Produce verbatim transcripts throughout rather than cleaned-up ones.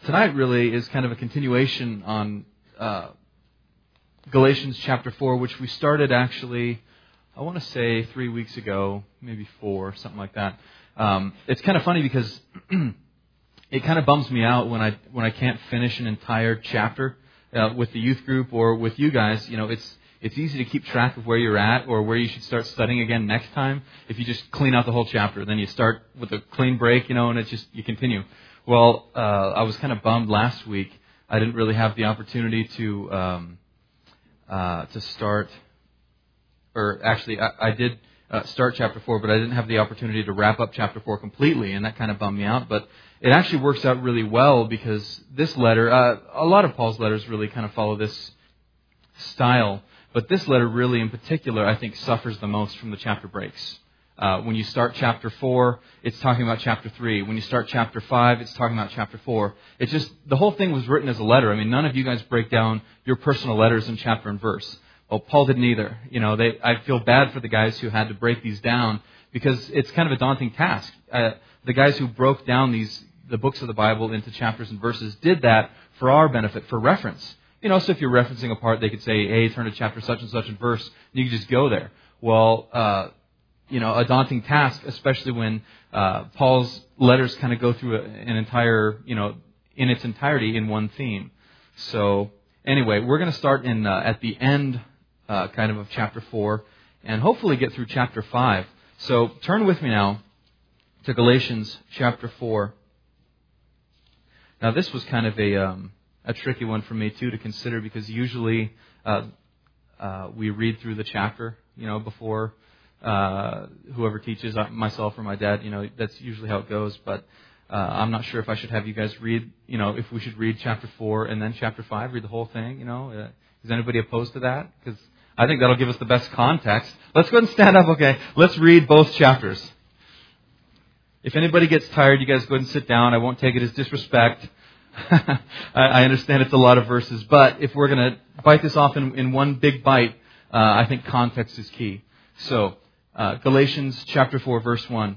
tonight really is kind of a continuation on uh, Galatians chapter four, which we started actually, I want to say three weeks ago, maybe four, something like that. Um, it's kind of funny because it kind of bums me out when I when I can't finish an entire chapter uh, with the youth group or with you guys. You know, it's it's easy to keep track of where you're at or where you should start studying again next time if you just clean out the whole chapter. Then you start with a clean break, you know, and it's just you continue. Well, uh, I was kind of bummed last week. I didn't really have the opportunity to um, uh, to start, or actually, I, I did uh, start chapter four, but I didn't have the opportunity to wrap up chapter four completely, and that kind of bummed me out. But it actually works out really well because this letter, uh, a lot of Paul's letters really kind of follow this style, but this letter really, in particular, I think suffers the most from the chapter breaks. Uh, when you start chapter four, it's talking about chapter three. When you start chapter five, it's talking about chapter four. It's just, the whole thing was written as a letter. I mean, none of you guys break down your personal letters in chapter and verse. Well, Paul didn't either. You know, they, I feel bad for the guys who had to break these down because it's kind of a daunting task. Uh, the guys who broke down these, the books of the Bible into chapters and verses did that for our benefit, for reference. You know, so if you're referencing a part, they could say, hey, turn to chapter such and such and verse, and you could just go there. Well, uh, you know, a daunting task, especially when uh, Paul's letters kind of go through a, an entire, you know, in its entirety in one theme. So anyway, we're going to start in uh, at the end uh, kind of of chapter four and hopefully get through chapter five. So turn with me now to Galatians chapter four. Now this was kind of a um, a tricky one for me too to consider because usually uh, uh, we read through the chapter, you know, before uh, whoever teaches, myself or my dad, you know, that's usually how it goes. But uh, I'm not sure if I should have you guys read, you know, if we should read chapter four and then chapter five, read the whole thing, you know. Uh, is anybody opposed to that? Because I think that'll give us the best context. Let's go ahead and stand up, okay? Let's read both chapters. If anybody gets tired, you guys go ahead and sit down. I won't take it as disrespect. I understand it's a lot of verses, but if we're going to bite this off in, in one big bite, uh, I think context is key. So, uh, Galatians chapter four, verse one.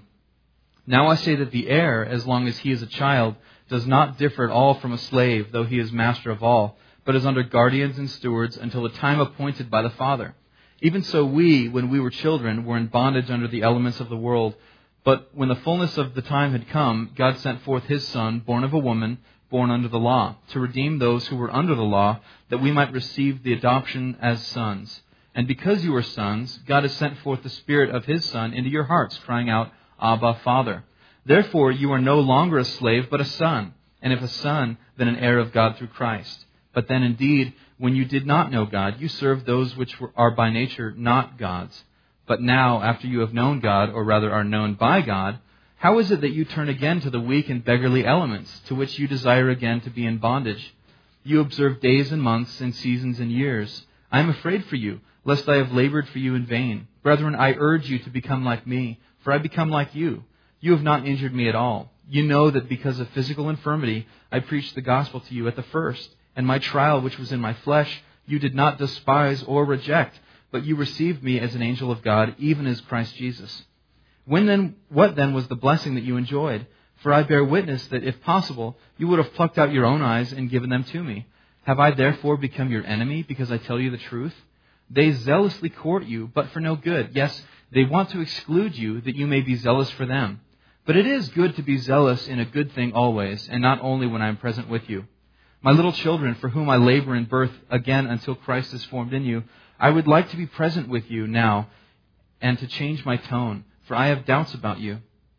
Now I say that the heir, as long as he is a child, does not differ at all from a slave, though he is master of all, but is under guardians and stewards until the time appointed by the Father. Even so we, when we were children, were in bondage under the elements of the world. But when the fullness of the time had come, God sent forth His Son, born of a woman, born under the law, to redeem those who were under the law, that we might receive the adoption as sons. And because you are sons, God has sent forth the Spirit of His Son into your hearts, crying out, Abba, Father. Therefore you are no longer a slave, but a son. And if a son, then an heir of God through Christ. But then indeed, when you did not know God, you served those which were, are by nature not God's. But now, after you have known God, or rather are known by God, how is it that you turn again to the weak and beggarly elements, to which you desire again to be in bondage? You observe days and months and seasons and years. I am afraid for you, lest I have labored for you in vain. Brethren, I urge you to become like me, for I become like you. You have not injured me at all. You know that because of physical infirmity, I preached the gospel to you at the first. And my trial, which was in my flesh, you did not despise or reject, but you received me as an angel of God, even as Christ Jesus. When then, what then was the blessing that you enjoyed? For I bear witness that, if possible, you would have plucked out your own eyes and given them to me. Have I therefore become your enemy because I tell you the truth? They zealously court you, but for no good. Yes, they want to exclude you, that you may be zealous for them. But it is good to be zealous in a good thing always, and not only when I am present with you. My little children, for whom I labor in birth again until Christ is formed in you, I would like to be present with you now and to change my tone, for I have doubts about you.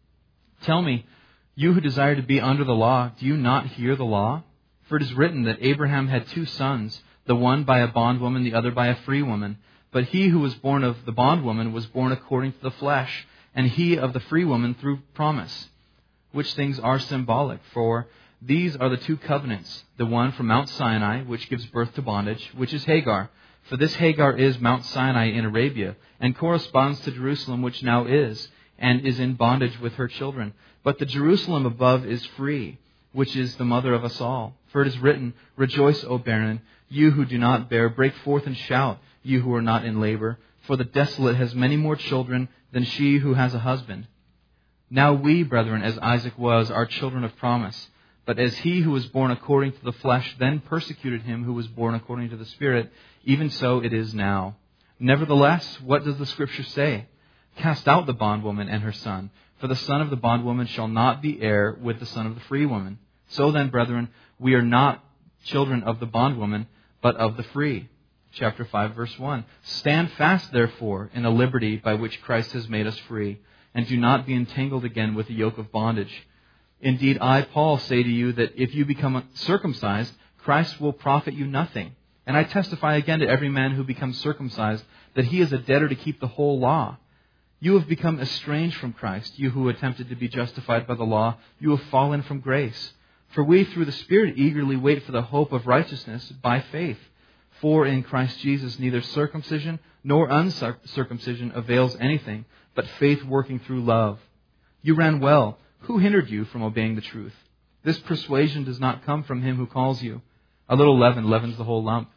Tell me, you who desire to be under the law, do you not hear the law? For it is written that Abraham had two sons, the one by a bondwoman, the other by a free woman. But he who was born of the bondwoman was born according to the flesh, and he of the free woman through promise, which things are symbolic. For these are the two covenants, the one from Mount Sinai, which gives birth to bondage, which is Hagar. For this Hagar is Mount Sinai in Arabia, and corresponds to Jerusalem, which now is, and is in bondage with her children. But the Jerusalem above is free, which is the mother of us all. For it is written, Rejoice, O barren, you who do not bear, break forth and shout, you who are not in labor. For the desolate has many more children than she who has a husband. Now we, brethren, as Isaac was, are children of promise. But as he who was born according to the flesh then persecuted him who was born according to the Spirit, even so it is now. Nevertheless, what does the Scripture say? Cast out the bondwoman and her son, for the son of the bondwoman shall not be heir with the son of the free woman. So then, brethren, we are not children of the bondwoman, but of the free. Chapter five, verse one. Stand fast, therefore, in the liberty by which Christ has made us free, and do not be entangled again with the yoke of bondage. Indeed, I, Paul, say to you that if you become circumcised, Christ will profit you nothing. And I testify again to every man who becomes circumcised that he is a debtor to keep the whole law. You have become estranged from Christ, you who attempted to be justified by the law. You have fallen from grace. For we, through the Spirit, eagerly wait for the hope of righteousness by faith. For in Christ Jesus neither circumcision nor uncircumcision avails anything, but faith working through love. You ran well. Who hindered you from obeying the truth? This persuasion does not come from him who calls you. A little leaven leavens the whole lump.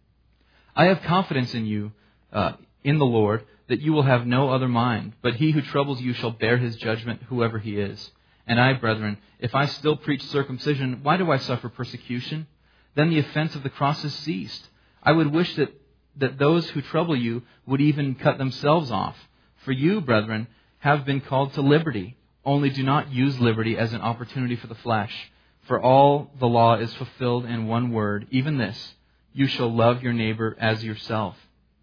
I have confidence in you, uh, in the Lord, that you will have no other mind, but he who troubles you shall bear his judgment, whoever he is. And I, brethren, if I still preach circumcision, why do I suffer persecution? Then the offense of the cross has ceased. I would wish that, that those who trouble you would even cut themselves off. For you, brethren, have been called to liberty. Only do not use liberty as an opportunity for the flesh. For all the law is fulfilled in one word, even this, you shall love your neighbor as yourself.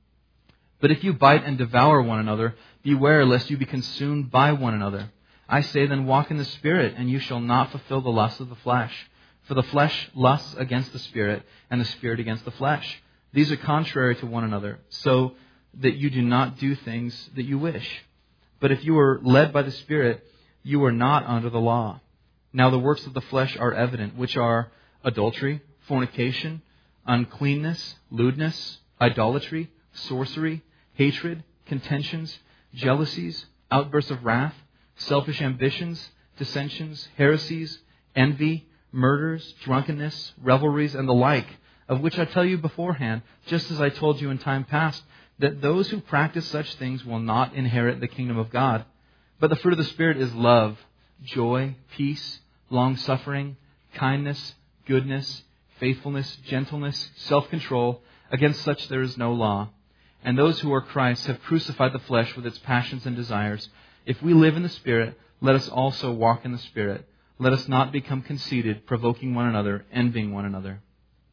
But if you bite and devour one another, beware lest you be consumed by one another. I say then, walk in the Spirit, and you shall not fulfill the lusts of the flesh. For the flesh lusts against the Spirit, and the Spirit against the flesh. These are contrary to one another, so that you do not do things that you wish. But if you are led by the Spirit, you are not under the law. Now the works of the flesh are evident, which are adultery, fornication, uncleanness, lewdness, idolatry, sorcery, hatred, contentions, jealousies, outbursts of wrath, selfish ambitions, dissensions, heresies, envy, murders, drunkenness, revelries, and the like, of which I tell you beforehand, just as I told you in time past, that those who practice such things will not inherit the kingdom of God. But the fruit of the Spirit is love, joy, peace, long-suffering, kindness, goodness, faithfulness, gentleness, self-control. Against such there is no law. And those who are Christ's have crucified the flesh with its passions and desires. If we live in the Spirit, let us also walk in the Spirit. Let us not become conceited, provoking one another, envying one another.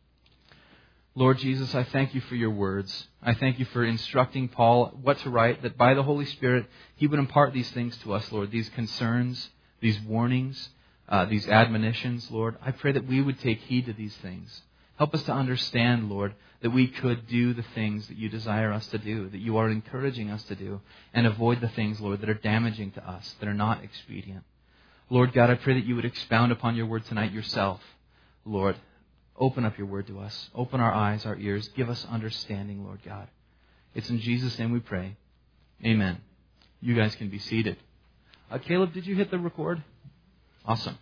Lord Jesus, I thank you for your words. I thank you for instructing Paul what to write, that by the Holy Spirit, he would impart these things to us, Lord, these concerns, these warnings, uh, these admonitions, Lord. I pray that we would take heed to these things. Help us to understand, Lord, that we could do the things that you desire us to do, that you are encouraging us to do, and avoid the things, Lord, that are damaging to us, that are not expedient. Lord God, I pray that you would expound upon your word tonight yourself, Lord. Open up your word to us. Open our eyes, our ears. Give us understanding, Lord God. It's in Jesus' name we pray. Amen. You guys can be seated. Uh, Caleb, did you hit the record? Awesome.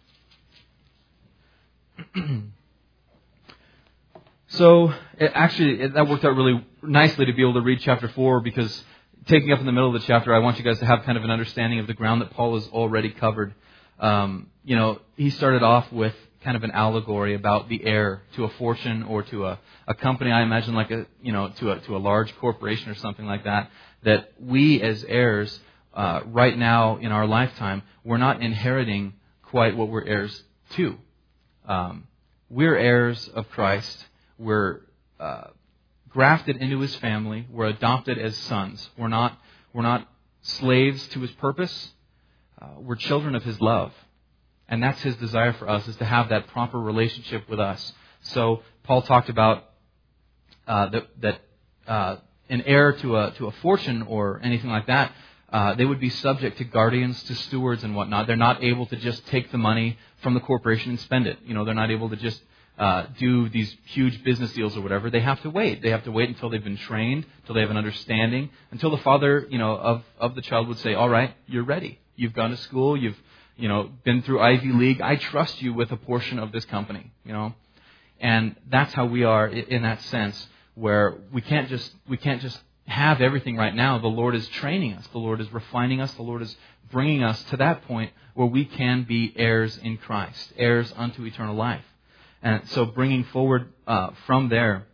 So, it actually, it, that worked out really nicely to be able to read chapter four, because taking up in the middle of the chapter, I want you guys to have kind of an understanding of the ground that Paul has already covered. Um, you know, he started off with kind of an allegory about the heir to a fortune or to a, a company, I imagine like a, you know, to a, to a large corporation or something like that, that we as heirs, uh, right now in our lifetime, we're not inheriting quite what we're heirs to. Um, we're heirs of Christ. We're, uh, grafted into his family. We're adopted as sons. We're not, we're not slaves to his purpose. Uh, we're children of his love. And that's his desire for us, is to have that proper relationship with us. So Paul talked about uh, that, that uh, an heir to a to a fortune or anything like that, uh, they would be subject to guardians, to stewards and whatnot. They're not able to just take the money from the corporation and spend it. You know, they're not able to just uh, do these huge business deals or whatever. They have to wait. They have to wait until they've been trained, until they have an understanding, until the father, you know, of of the child would say, "All right, you're ready. You've gone to school. You've you know, been through Ivy League. I trust you with a portion of this company, you know." And that's how we are in that sense, where we can't just we can't just have everything right now. The Lord is training us. The Lord is refining us. The Lord is bringing us to that point where we can be heirs in Christ, heirs unto eternal life. And so bringing forward uh, from there,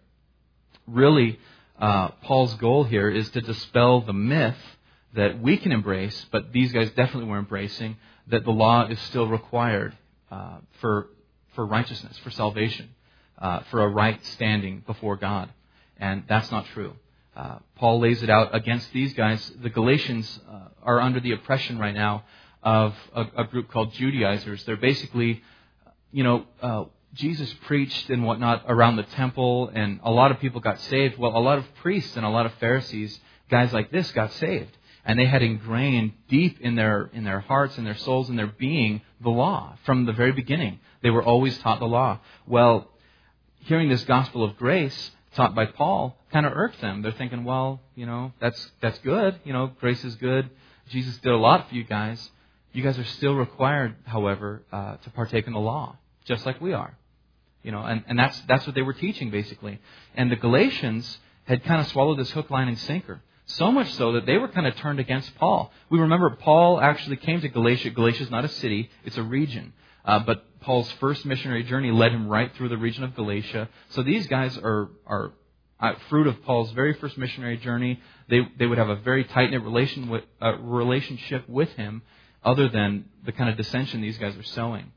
really, uh, Paul's goal here is to dispel the myth that we can embrace, but these guys definitely were embracing, that the law is still required uh, for for righteousness, for salvation, uh, for a right standing before God. And that's not true. Uh, Paul lays it out against these guys. The Galatians uh, are under the oppression right now of a, a group called Judaizers. They're basically, you know, uh, Jesus preached and whatnot around the temple, and a lot of people got saved. Well, a lot of priests and a lot of Pharisees, guys like this, got saved. And they had ingrained deep in their in their hearts and their souls and their being the law from the very beginning. They were always taught the law. Well, hearing this gospel of grace taught by Paul kind of irked them. They're thinking, well, you know, that's that's good. You know, grace is good. Jesus did a lot for you guys. You guys are still required, however, uh, to partake in the law, just like we are. You know, and, and that's that's what they were teaching basically. And the Galatians had kind of swallowed this hook, line, and sinker. So much so that they were kind of turned against Paul. We remember Paul actually came to Galatia. Galatia is not a city, it's a region. Uh, but Paul's first missionary journey led him right through the region of Galatia. So these guys are are uh, fruit of Paul's very first missionary journey. They they would have a very tight-knit relation with, uh, relationship with him, other than the kind of dissension these guys are sowing.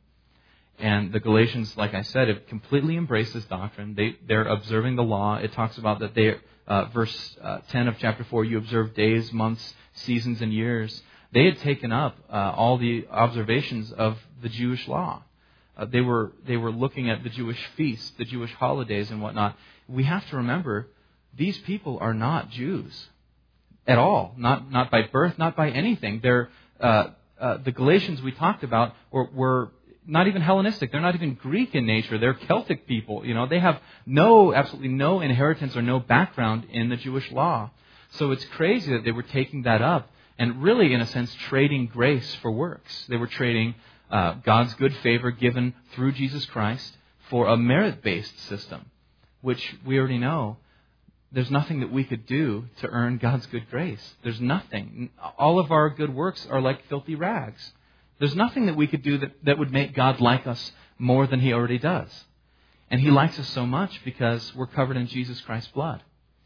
And the Galatians, like I said, have completely embraced this doctrine. They, they're observing the law. It talks about that they, uh, verse uh, ten of chapter four, you observe days, months, seasons, and years. They had taken up uh, all the observations of the Jewish law. Uh, they were they were looking at the Jewish feasts, the Jewish holidays, and whatnot. We have to remember, these people are not Jews at all. Not not by birth, not by anything. They're uh, uh, the Galatians we talked about were. were not even Hellenistic. They're not even Greek in nature. They're Celtic people. You know, they have no, absolutely no inheritance or no background in the Jewish law. So it's crazy that they were taking that up and really, in a sense, trading grace for works. They were trading uh, God's good favor given through Jesus Christ for a merit-based system, which we already know there's nothing that we could do to earn God's good grace. There's nothing. All of our good works are like filthy rags. There's nothing that we could do that, that would make God like us more than He already does. And He likes us so much because we're covered in Jesus Christ's blood.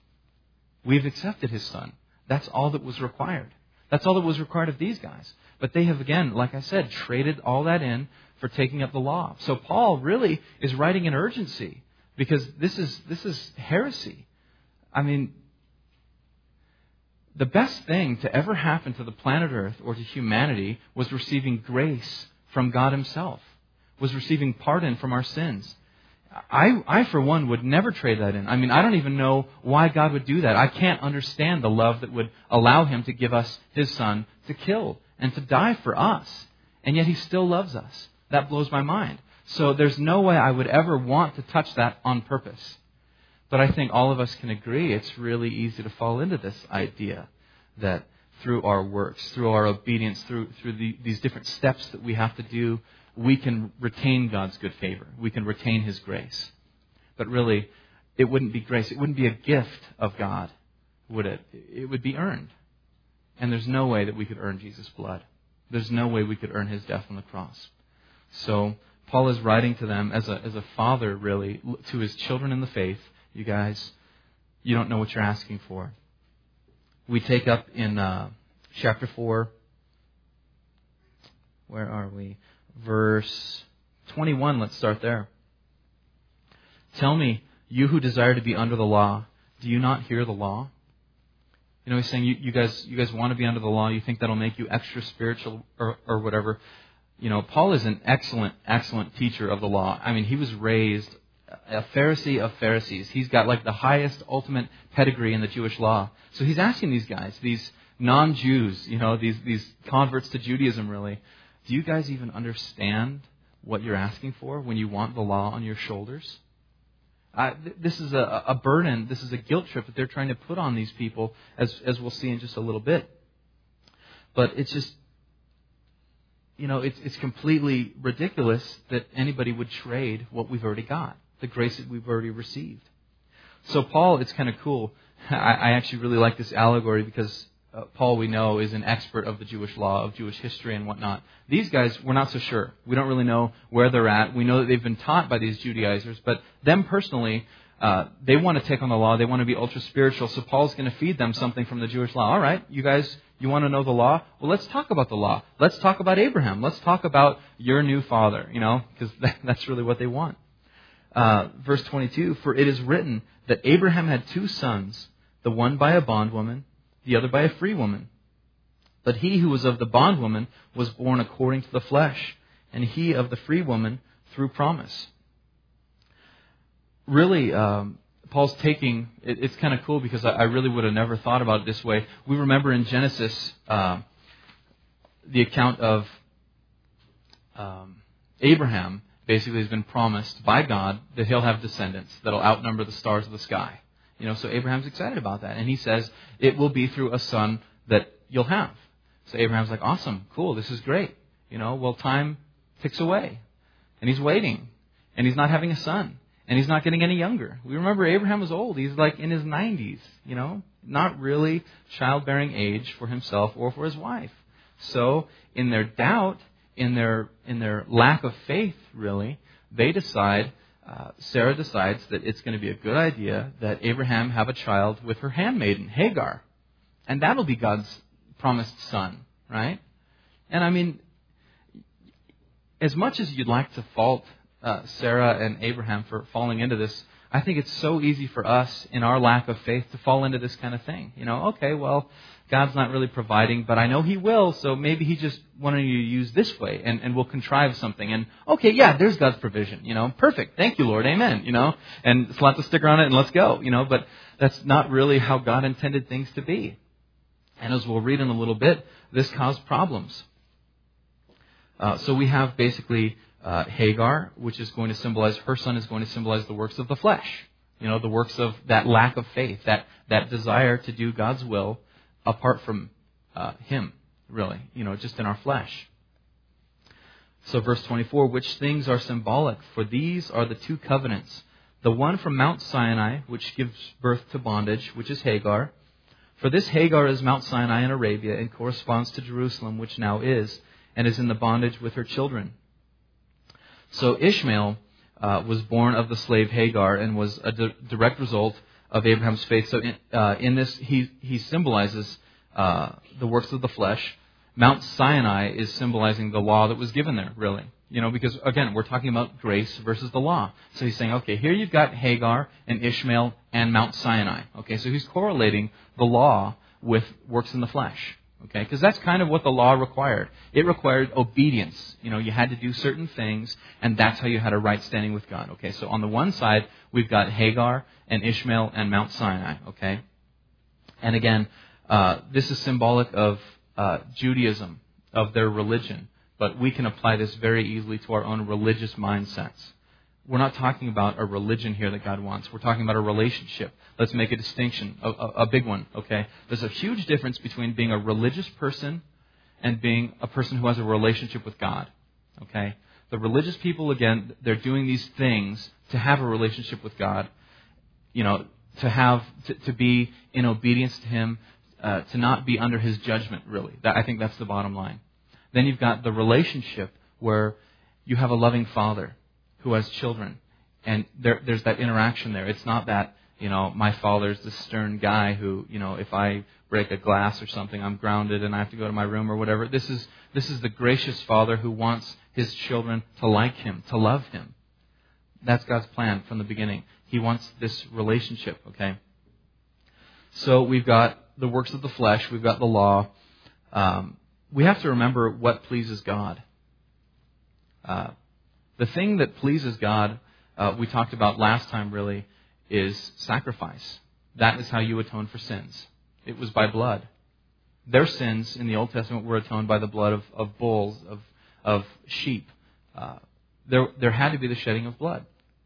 We've accepted His Son. That's all that was required. That's all that was required of these guys. But they have, again, like I said, traded all that in for taking up the law. So Paul really is writing in urgency because this is this is heresy. I mean, the best thing to ever happen to the planet Earth or to humanity was receiving grace from God Himself, was receiving pardon from our sins. I, I, for one, would never trade that in. I mean, I don't even know why God would do that. I can't understand the love that would allow Him to give us His Son to kill and to die for us. And yet He still loves us. That blows my mind. So there's no way I would ever want to touch that on purpose. But I think all of us can agree it's really easy to fall into this idea that through our works, through our obedience, through through the, these different steps that we have to do, we can retain God's good favor. We can retain His grace. But really, it wouldn't be grace. It wouldn't be a gift of God, would it? It would be earned. And there's no way that we could earn Jesus' blood. There's no way we could earn His death on the cross. So Paul is writing to them as a as a father, really, to his children in the faith. You guys, you don't know what you're asking for. We take up in uh, chapter four. Where are we? Verse twenty-one. Let's start there. Tell me, you who desire to be under the law, do you not hear the law? You know, he's saying, you, you guys, you guys want to be under the law. You think that'll make you extra spiritual or, or whatever. You know, Paul is an excellent, excellent teacher of the law. I mean, he was raised a Pharisee of Pharisees. He's got like the highest ultimate pedigree in the Jewish law. So he's asking these guys, these non-Jews, you know, these, these converts to Judaism really, do you guys even understand what you're asking for when you want the law on your shoulders? Uh, th- this is a, a burden, this is a guilt trip that they're trying to put on these people, as, as we'll see in just a little bit. But it's just, you know, it's, it's completely ridiculous that anybody would trade what we've already got, the grace that we've already received. So Paul, it's kind of cool. I, I actually really like this allegory because uh, Paul, we know, is an expert of the Jewish law, of Jewish history and whatnot. These guys, we're not so sure. We don't really know where they're at. We know that they've been taught by these Judaizers, but them personally, uh, they want to take on the law. They want to be ultra spiritual. So Paul's going to feed them something from the Jewish law. All right, you guys, you want to know the law? Well, let's talk about the law. Let's talk about Abraham. Let's talk about your new father, you know, because that's really what they want. Uh, verse twenty-two, for it is written that Abraham had two sons, the one by a bondwoman, the other by a free woman. But he who was of the bondwoman was born according to the flesh, and he of the free woman through promise. Really, um, Paul's taking, it, it's kind of cool because I, I really would have never thought about it this way. We remember in Genesis uh, the account of um, Abraham basically has been promised by God that he'll have descendants that'll outnumber the stars of the sky. You know, so Abraham's excited about that. And he says, it will be through a son that you'll have. So Abraham's like, awesome, cool, this is great. You know, well, time ticks away. And he's waiting. And he's not having a son. And he's not getting any younger. We remember Abraham was old. He's like in his nineties, you know, not really childbearing age for himself or for his wife. So in their doubt, in their in their lack of faith, really, they decide, uh, Sarah decides that it's going to be a good idea that Abraham have a child with her handmaiden, Hagar. And that'll be God's promised son, right? And I mean, as much as you'd like to fault uh, Sarah and Abraham for falling into this, I think it's so easy for us in our lack of faith to fall into this kind of thing. You know, okay, well, God's not really providing, but I know He will, so maybe He just wanted you to use this way, and, and we'll contrive something. And, okay, yeah, there's God's provision, you know, perfect, thank you, Lord, amen, you know, and slap the sticker on it and let's go, you know, but that's not really how God intended things to be. And as we'll read in a little bit, this caused problems. Uh, so we have basically uh, Hagar, which is going to symbolize, her son is going to symbolize the works of the flesh, you know, the works of that lack of faith, that, that desire to do God's will apart from uh, Him, really, you know, just in our flesh. So verse twenty-four, which things are symbolic? For these are the two covenants. The one from Mount Sinai, which gives birth to bondage, which is Hagar. For this Hagar is Mount Sinai in Arabia and corresponds to Jerusalem, which now is, and is in the bondage with her children. So Ishmael uh, was born of the slave Hagar and was a di- direct result of Abraham's faith. So in, uh, in this, he, he symbolizes uh, the works of the flesh. Mount Sinai is symbolizing the law that was given there, really. You know, because, again, we're talking about grace versus the law. So he's saying, okay, here you've got Hagar and Ishmael and Mount Sinai. Okay, so he's correlating the law with works in the flesh. Okay, because that's kind of what the law required. It required obedience. You know, you had to do certain things, and that's how you had a right standing with God. Okay, so on the one side, we've got Hagar and Ishmael and Mount Sinai. Okay, and again, uh, this is symbolic of uh, Judaism, of their religion, but we can apply this very easily to our own religious mindsets. We're not talking about a religion here that God wants. We're talking about a relationship. Let's make a distinction, a, a, a big one, okay? There's a huge difference between being a religious person and being a person who has a relationship with God, okay? The religious people, again, they're doing these things to have a relationship with God, you know, to have, to, to be in obedience to Him, uh, to not be under His judgment, really. That, I think that's the bottom line. Then you've got the relationship where you have a loving Father who has children. And there, there's that interaction there. It's not that, you know, my father's this stern guy who, you know, if I break a glass or something, I'm grounded and I have to go to my room or whatever. This is this is the gracious Father who wants His children to like Him, to love Him. That's God's plan from the beginning. He wants this relationship, okay? So we've got the works of the flesh. We've got the law. Um, we have to remember what pleases God. Uh The thing that pleases God, uh, we talked about last time really, is sacrifice. That is how you atone for sins. It was by blood. Their sins in the Old Testament were atoned by the blood of, of bulls, of, of sheep. Uh, there, there had to be the shedding of blood.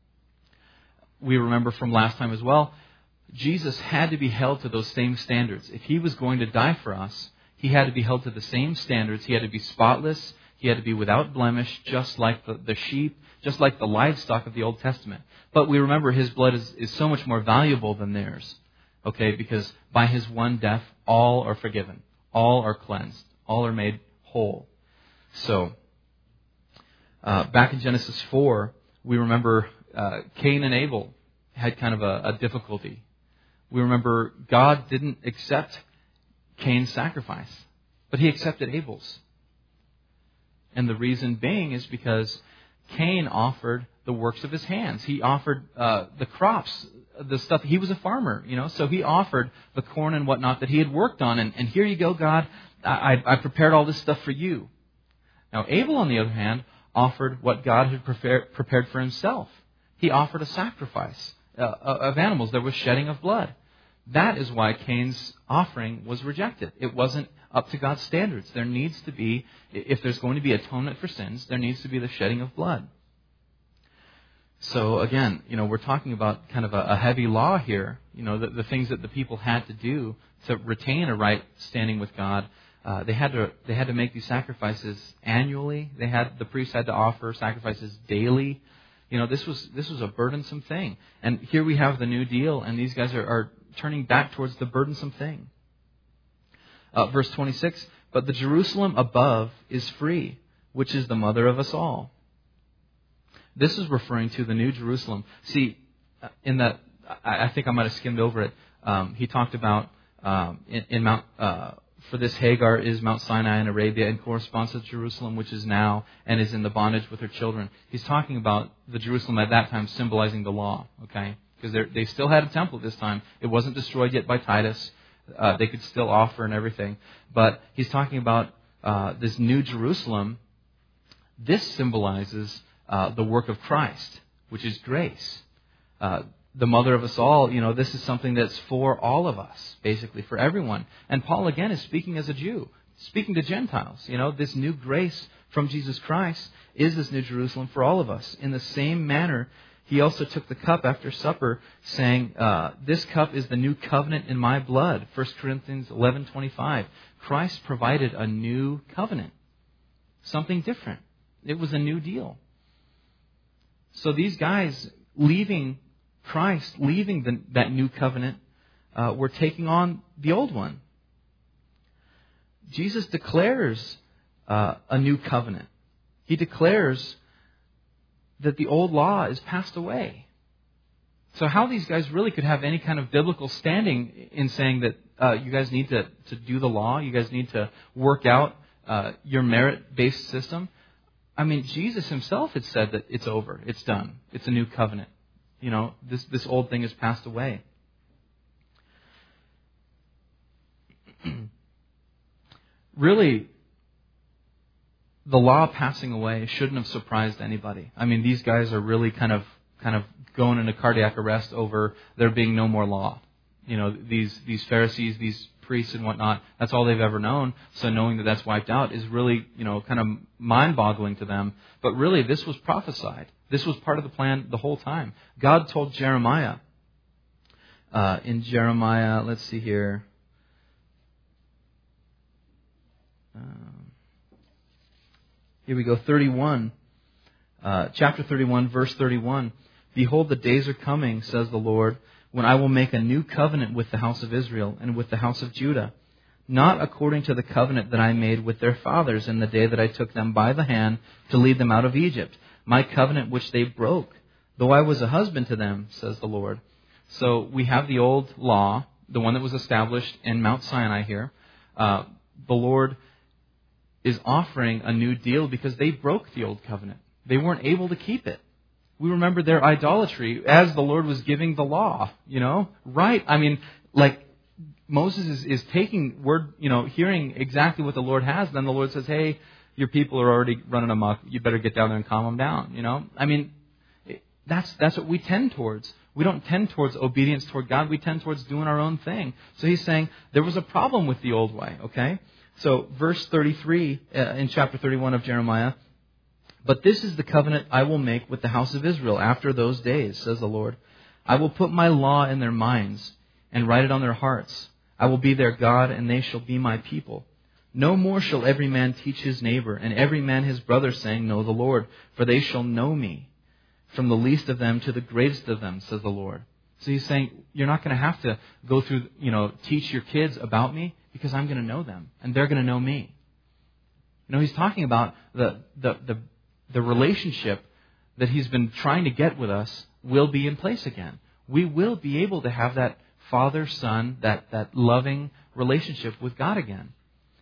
We remember from last time as well, Jesus had to be held to those same standards. If He was going to die for us, He had to be held to the same standards. He had to be spotless. He had to be without blemish, just like the, the sheep, just like the livestock of the Old Testament. But we remember His blood is, is so much more valuable than theirs. Okay, because by his one death, all are forgiven. All are cleansed. All are made whole. So, uh, back in Genesis four, we remember uh, Cain and Abel had kind of a, a difficulty. We remember God didn't accept Cain's sacrifice, but he accepted Abel's. And the reason being is because Cain offered the works of his hands. He offered uh, the crops, the stuff. He was a farmer, you know, so he offered the corn and whatnot that he had worked on. And, and here you go, God, I, I prepared all this stuff for you. Now, Abel, on the other hand, offered what God had prepared, prepared for himself. He offered a sacrifice uh, of animals. There was shedding of blood. That is why Cain's offering was rejected. It wasn't up to God's standards. There needs to be, if there's going to be atonement for sins, there needs to be the shedding of blood. So again, you know, we're talking about kind of a, a heavy law here. You know, the, the things that the people had to do to retain a right standing with God. Uh, they had to they had to make these sacrifices annually. They had the priests had to offer sacrifices daily. You know, this was this was a burdensome thing. And here we have the New Deal, and these guys are, are turning back towards the burdensome thing. Uh, verse twenty-six, but the Jerusalem above is free, which is the mother of us all. This is referring to the New Jerusalem. See, in that, I, I think I might have skimmed over it. Um, he talked about um, in, in Mount. Uh, For this Hagar is Mount Sinai in Arabia and corresponds to Jerusalem, which is now and is in the bondage with her children. He's talking about the Jerusalem at that time symbolizing the law, okay? Because they still had a temple at this time. It wasn't destroyed yet by Titus. Uh, they could still offer and everything. But he's talking about uh, this new Jerusalem. This symbolizes uh, the work of Christ, which is grace. Uh, The mother of us all, you know, this is something that's for all of us, basically, for everyone. And Paul, again, is speaking as a Jew, speaking to Gentiles. You know, this new grace from Jesus Christ is this new Jerusalem for all of us. In the same manner, he also took the cup after supper, saying, uh, this cup is the new covenant in my blood. First Corinthians eleven twenty-five. Christ provided a new covenant, something different. It was a new deal. So these guys leaving Christ, leaving the, that new covenant, uh, we're taking on the old one. Jesus declares uh, a new covenant. He declares that the old law is passed away. So how these guys really could have any kind of biblical standing in saying that uh, you guys need to, to do the law, you guys need to work out uh, your merit-based system. I mean, Jesus himself had said that it's over, it's done, it's a new covenant. You know, this, this old thing has passed away. Really, the law passing away shouldn't have surprised anybody. I mean, these guys are really kind of kind of going into cardiac arrest over there being no more law. You know, these these Pharisees, these priests and whatnot, that's all they've ever known. So knowing that that's wiped out is really, you know, kind of mind-boggling to them. But really, this was prophesied. This was part of the plan the whole time. God told Jeremiah, uh, in Jeremiah, let's see here. Um, here we go, thirty-one. Uh, chapter thirty-one, verse thirty-one. Behold, the days are coming, says the Lord, when I will make a new covenant with the house of Israel and with the house of Judah, not according to the covenant that I made with their fathers in the day that I took them by the hand to lead them out of Egypt, my covenant which they broke, though I was a husband to them, says the Lord. So we have the old law, the one that was established in Mount Sinai here. Uh, the Lord is offering a new deal because they broke the old covenant. They weren't able to keep it. We remember their idolatry as the Lord was giving the law, you know, right? I mean, like Moses is, is taking word, you know, hearing exactly what the Lord has. Then the Lord says, hey, your people are already running amok. You better get down there and calm them down, you know. I mean, that's that's what we tend towards. We don't tend towards obedience toward God. We tend towards doing our own thing. So he's saying there was a problem with the old way, okay? So verse thirty-three uh, in chapter thirty-one of Jeremiah, but this is the covenant I will make with the house of Israel after those days, says the Lord. I will put my law in their minds and write it on their hearts. I will be their God, and they shall be my people. No more shall every man teach his neighbor, and every man his brother, saying, Know the Lord, for they shall know me, from the least of them to the greatest of them, says the Lord. So he's saying, you're not going to have to go through, you know, teach your kids about me, because I'm going to know them and they're going to know me. You know, he's talking about the, the, the, the relationship that he's been trying to get with us will be in place again. We will be able to have that father-son, that, that loving relationship with God again.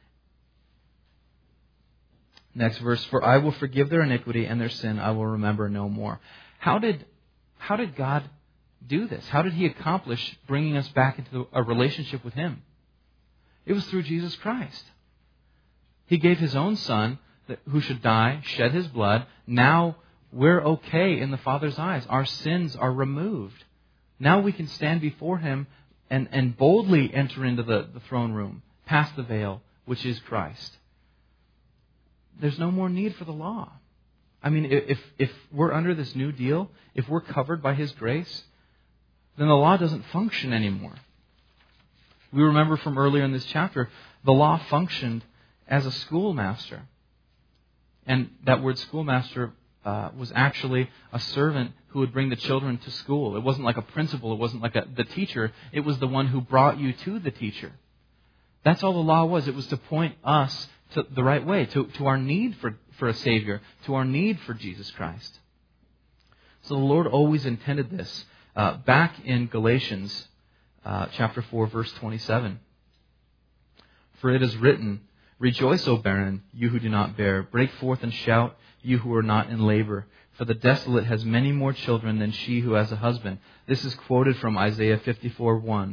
Next verse, for I will forgive their iniquity and their sin I will remember no more. How did, how did God do this? How did he accomplish bringing us back into a relationship with him? It was through Jesus Christ. He gave his own son who should die, shed his blood. Now we're okay in the Father's eyes. Our sins are removed. Now we can stand before him and, and boldly enter into the, the throne room, past the veil, which is Christ. There's no more need for the law. I mean, if if we're under this new deal, if we're covered by his grace, then the law doesn't function anymore. We remember from earlier in this chapter, the law functioned as a schoolmaster. And that word schoolmaster uh, was actually a servant who would bring the children to school. It wasn't like a principal. It wasn't like a, the teacher. It was the one who brought you to the teacher. That's all the law was. It was to point us to the right way, to, to our need for, for a Savior, to our need for Jesus Christ. So the Lord always intended this. Uh, back in Galatians uh, chapter four, verse twenty-seven. For it is written, rejoice, O barren, you who do not bear. Break forth and shout, you who are not in labor. For the desolate has many more children than she who has a husband. This is quoted from Isaiah fifty-four one.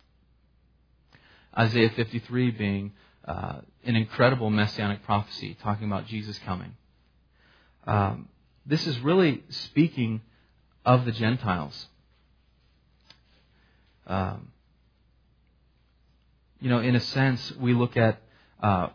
Isaiah fifty-three being uh, an incredible messianic prophecy talking about Jesus coming. Um, this is really speaking of the Gentiles. Um, you know, in a sense, we look at uh,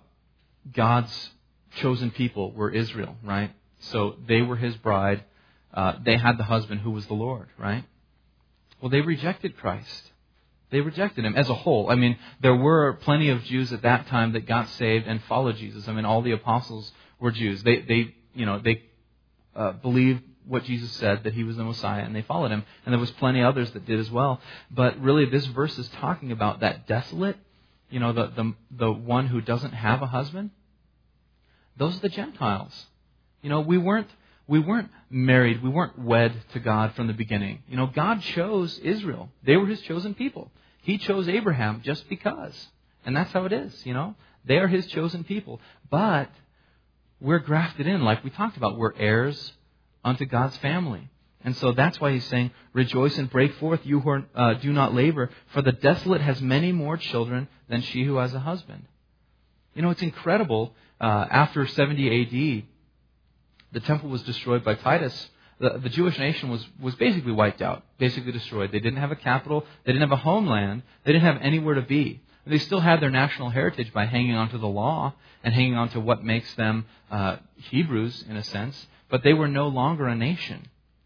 God's chosen people were Israel, right? So they were his bride. Uh, they had the husband who was the Lord, right? Well, they rejected Christ. They rejected him as a whole. I mean, there were plenty of Jews at that time that got saved and followed Jesus. I mean, all the apostles were Jews. They, they, you know, they uh, believed what Jesus said, that he was the Messiah, and they followed him. And there was plenty others that did as well. But really, this verse is talking about that desolate, you know, the the the one who doesn't have a husband. Those are the Gentiles. You know, we weren't we weren't married, we weren't wed to God from the beginning. You know, God chose Israel. They were his chosen people. He chose Abraham just because. And that's how it is, you know. They are his chosen people. But we're grafted in, like we talked about. We're heirs unto God's family. And so that's why he's saying, rejoice and break forth, you who are, uh, do not labor, for the desolate has many more children than she who has a husband. You know, it's incredible. Uh, after seventy A D, the temple was destroyed by Titus. The, the Jewish nation was, was basically wiped out, basically destroyed. They didn't have a capital. They didn't have a homeland. They didn't have anywhere to be. They still had their national heritage by hanging on to the law and hanging on to what makes them uh, Hebrews, in a sense. But they were no longer a nation.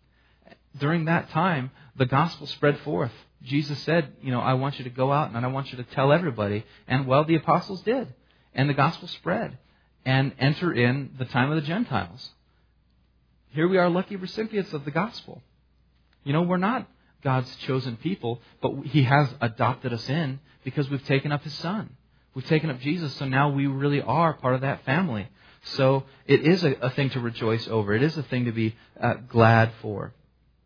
During that time, the gospel spread forth. Jesus said, you know, I want you to go out and I want you to tell everybody. And, well, the apostles did. And the gospel spread. And enter in the time of the Gentiles. Here we are, lucky recipients of the gospel. You know, we're not God's chosen people, but he has adopted us in because we've taken up his son. We've taken up Jesus, so now we really are part of that family. So it is a, a thing to rejoice over. It is a thing to be uh, glad for.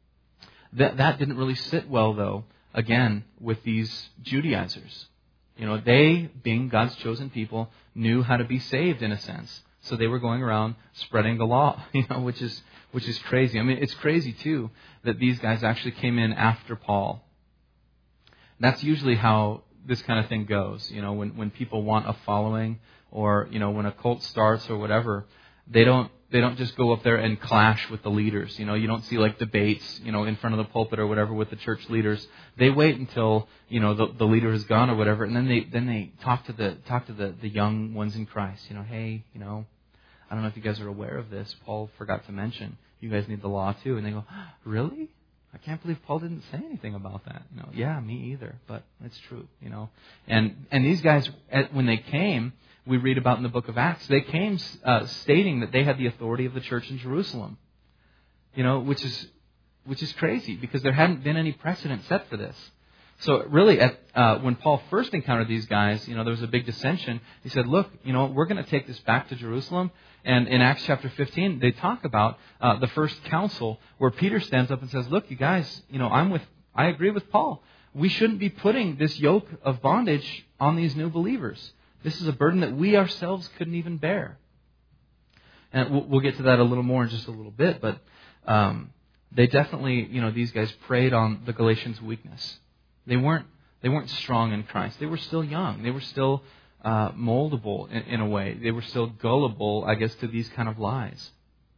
That that didn't really sit well, though, again, with these Judaizers. You know, they, being God's chosen people, knew how to be saved in a sense. So they were going around spreading the law, you know, which is which is crazy. I mean, it's crazy, too, that these guys actually came in after Paul. That's usually how this kind of thing goes. You know, when, when people want a following or, you know, when a cult starts or whatever, they don't they don't just go up there and clash with the leaders. You know, you don't see like debates, you know, in front of the pulpit or whatever with the church leaders. They wait until, you know, the, the leader has gone or whatever, and then they then they talk to the talk to the, the young ones in Christ. You know, hey, you know, I don't know if you guys are aware of this. Paul forgot to mention you guys need the law too. And they go, really? I can't believe Paul didn't say anything about that. You know, yeah, me either, but it's true. You know, and and these guys, when they came, we read about in the book of Acts, they came uh, stating that they had the authority of the church in Jerusalem. You know, which is which is crazy because there hadn't been any precedent set for this. So really, at, uh, when Paul first encountered these guys, you know, there was a big dissension. He said, look, you know, we're going to take this back to Jerusalem. And in Acts chapter fifteen, they talk about uh, the first council where Peter stands up and says, look, you guys, you know, I'm with, I agree with Paul. We shouldn't be putting this yoke of bondage on these new believers. This is a burden that we ourselves couldn't even bear. And we'll, we'll get to that a little more in just a little bit, but um, they definitely, you know, these guys preyed on the Galatians' weakness. They weren't they weren't strong in Christ. They were still young. They were still uh, moldable in, in a way. They were still gullible, I guess, to these kind of lies.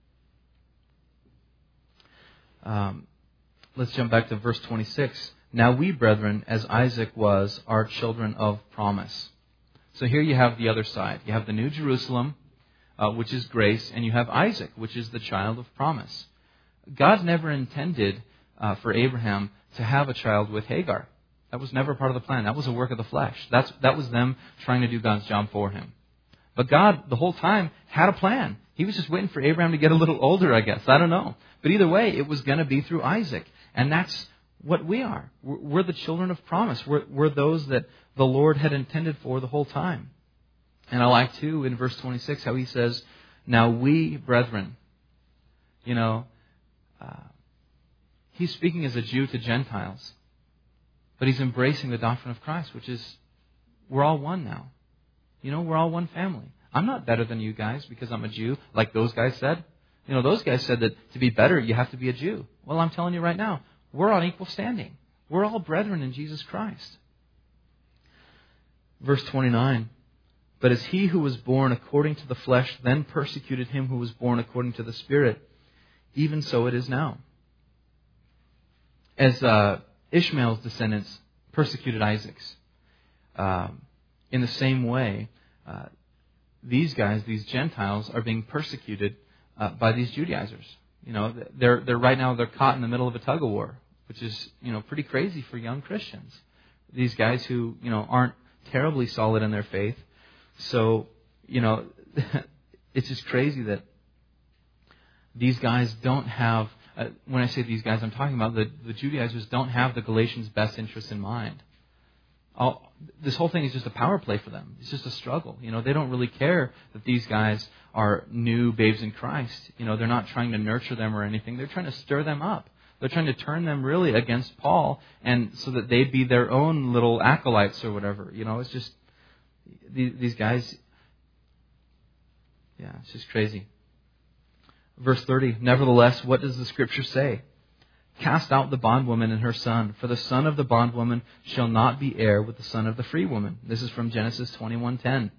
Um, let's jump back to verse twenty-six. Now we, brethren, as Isaac was, are children of promise. So here you have the other side. You have the New Jerusalem, uh, which is grace, and you have Isaac, which is the child of promise. God never intended uh, for Abraham to have a child with Hagar. That was never part of the plan. That was a work of the flesh. That's, that was them trying to do God's job for him. But God, the whole time, had a plan. He was just waiting for Abraham to get a little older, I guess. I don't know. But either way, it was going to be through Isaac. And that's what we are. We're, we're the children of promise. We're, we're those that the Lord had intended for the whole time. And I like, too, in verse twenty-six, how he says, now we, brethren, you know, uh, he's speaking as a Jew to Gentiles. But he's embracing the doctrine of Christ, which is, we're all one now. You know, we're all one family. I'm not better than you guys because I'm a Jew, like those guys said. You know, those guys said that to be better, you have to be a Jew. Well, I'm telling you right now, we're on equal standing. We're all brethren in Jesus Christ. Verse twenty-nine, but as he who was born according to the flesh then persecuted him who was born according to the Spirit, even so it is now. As uh, Ishmael's descendants persecuted Isaac's, um, in the same way, uh, these guys, these Gentiles, are being persecuted uh, by these Judaizers. You know, they're they're right now they're caught in the middle of a tug of war, which is, you know, pretty crazy for young Christians. These guys who, you know, aren't terribly solid in their faith. So, you know, it's just crazy that these guys don't have, uh, when I say these guys, I'm talking about the, the Judaizers don't have the Galatians' best interests in mind. All, this whole thing is just a power play for them. It's just a struggle. You know, they don't really care that these guys are new babes in Christ. You know, they're not trying to nurture them or anything. They're trying to stir them up. They're trying to turn them really against Paul, and so that they'd be their own little acolytes or whatever. You know, it's just these, these guys. Yeah, it's just crazy. Verse thirty. Nevertheless, what does the Scripture say? Cast out the bondwoman and her son, for the son of the bondwoman shall not be heir with the son of the free woman. This is from Genesis twenty-one ten.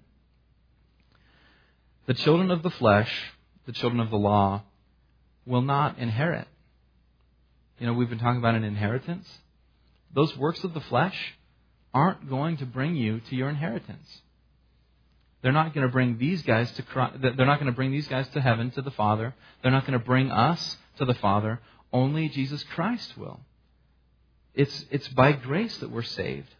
The children of the flesh, the children of the law, will not inherit. You know, we've been talking about an inheritance. Those works of the flesh aren't going to bring you to your inheritance. They're not going to bring these guys to Christ. They're not going to bring these guys to heaven, to the Father. They're not going to bring us to the Father. Only Jesus Christ will. It's it's by grace that we're saved.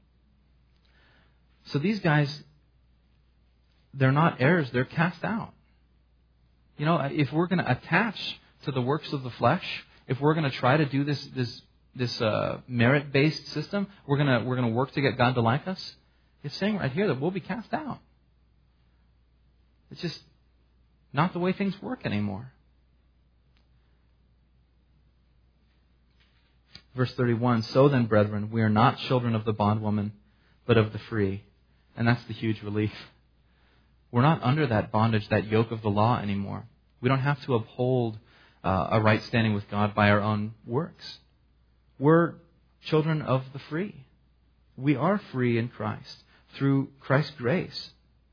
So these guys, they're not heirs. They're cast out. You know, if we're going to attach to the works of the flesh, if we're going to try to do this this this uh, merit-based system, we're going to we're going to work to get God to like us. It's saying right here that we'll be cast out. It's just not the way things work anymore. Verse thirty-one, so then, brethren, we are not children of the bondwoman, but of the free. And that's the huge relief. We're not under that bondage, that yoke of the law anymore. We don't have to uphold uh, a right standing with God by our own works. We're children of the free. We are free in Christ through Christ's grace.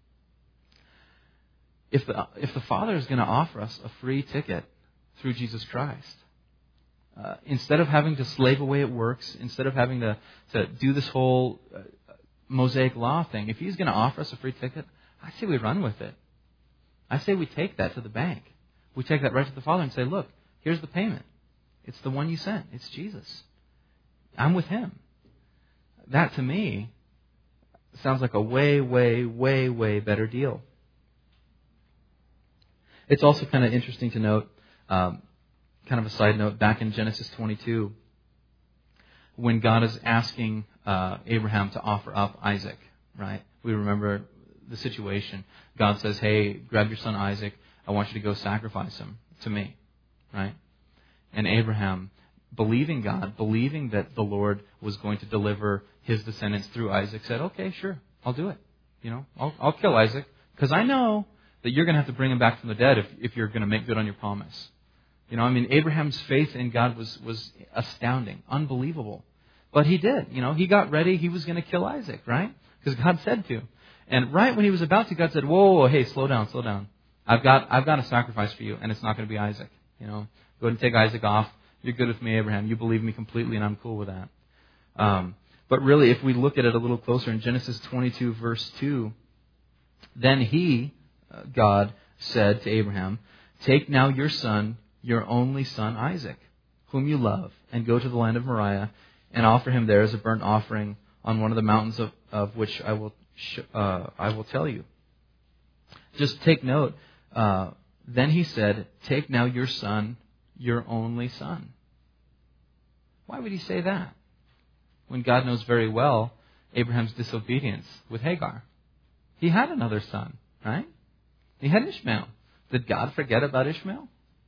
If the, if the Father is going to offer us a free ticket through Jesus Christ, Uh, instead of having to slave away at works, instead of having to, to do this whole uh, Mosaic law thing, if He's going to offer us a free ticket, I say we run with it. I say we take that to the bank. We take that right to the Father and say, look, here's the payment. It's the one you sent. It's Jesus. I'm with Him. That to me sounds like a way, way, way, way better deal. It's also kind of interesting to note, um, kind of a side note, back in Genesis twenty-two, when God is asking uh, Abraham to offer up Isaac, right? We remember the situation. God says, hey, grab your son Isaac. I want you to go sacrifice him to me, right? And Abraham, believing God, believing that the Lord was going to deliver his descendants through Isaac, said, okay, sure, I'll do it. You know, I'll, I'll kill Isaac because I know that you're going to have to bring him back from the dead if, if you're going to make good on your promise. You know, I mean, Abraham's faith in God was, was astounding, unbelievable. But he did. You know, he got ready. He was going to kill Isaac, right? Because God said to. And right when he was about to, God said, whoa, whoa, whoa, hey, slow down, slow down. I've got I've got a sacrifice for you, and it's not going to be Isaac. You know, go ahead and take Isaac off. You're good with me, Abraham. You believe me completely, and I'm cool with that. Um, but really, if we look at it a little closer in Genesis twenty-two, verse two, then he, uh, God, said to Abraham, take now your son, your only son Isaac, whom you love, and go to the land of Moriah, and offer him there as a burnt offering on one of the mountains of, of which I will sh- uh, I will tell you. Just take note. Uh, then he said, take now your son, your only son. Why would he say that? When God knows very well Abraham's disobedience with Hagar. He had another son, right? He had Ishmael. Did God forget about Ishmael?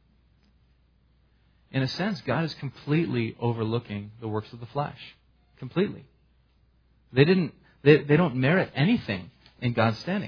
In a sense, God is completely overlooking the works of the flesh. Completely. They didn't, they, they don't merit anything in God's standing.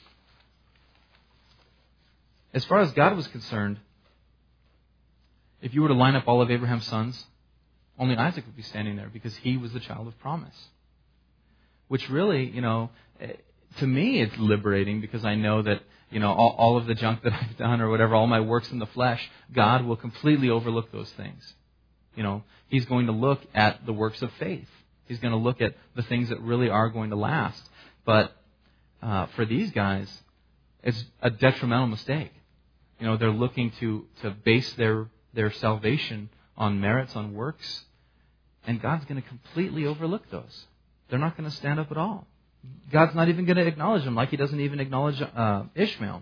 As far as God was concerned, if you were to line up all of Abraham's sons, only Isaac would be standing there because he was the child of promise. Which really, you know, to me it's liberating because I know that, you know, all, all of the junk that I've done or whatever, all my works in the flesh, God will completely overlook those things. You know, He's going to look at the works of faith. He's going to look at the things that really are going to last. But uh, for these guys, it's a detrimental mistake. You know, they're looking to, to base their, their salvation on merits, on works, and God's going to completely overlook those. They're not going to stand up at all. God's not even going to acknowledge them, like He doesn't even acknowledge uh, Ishmael.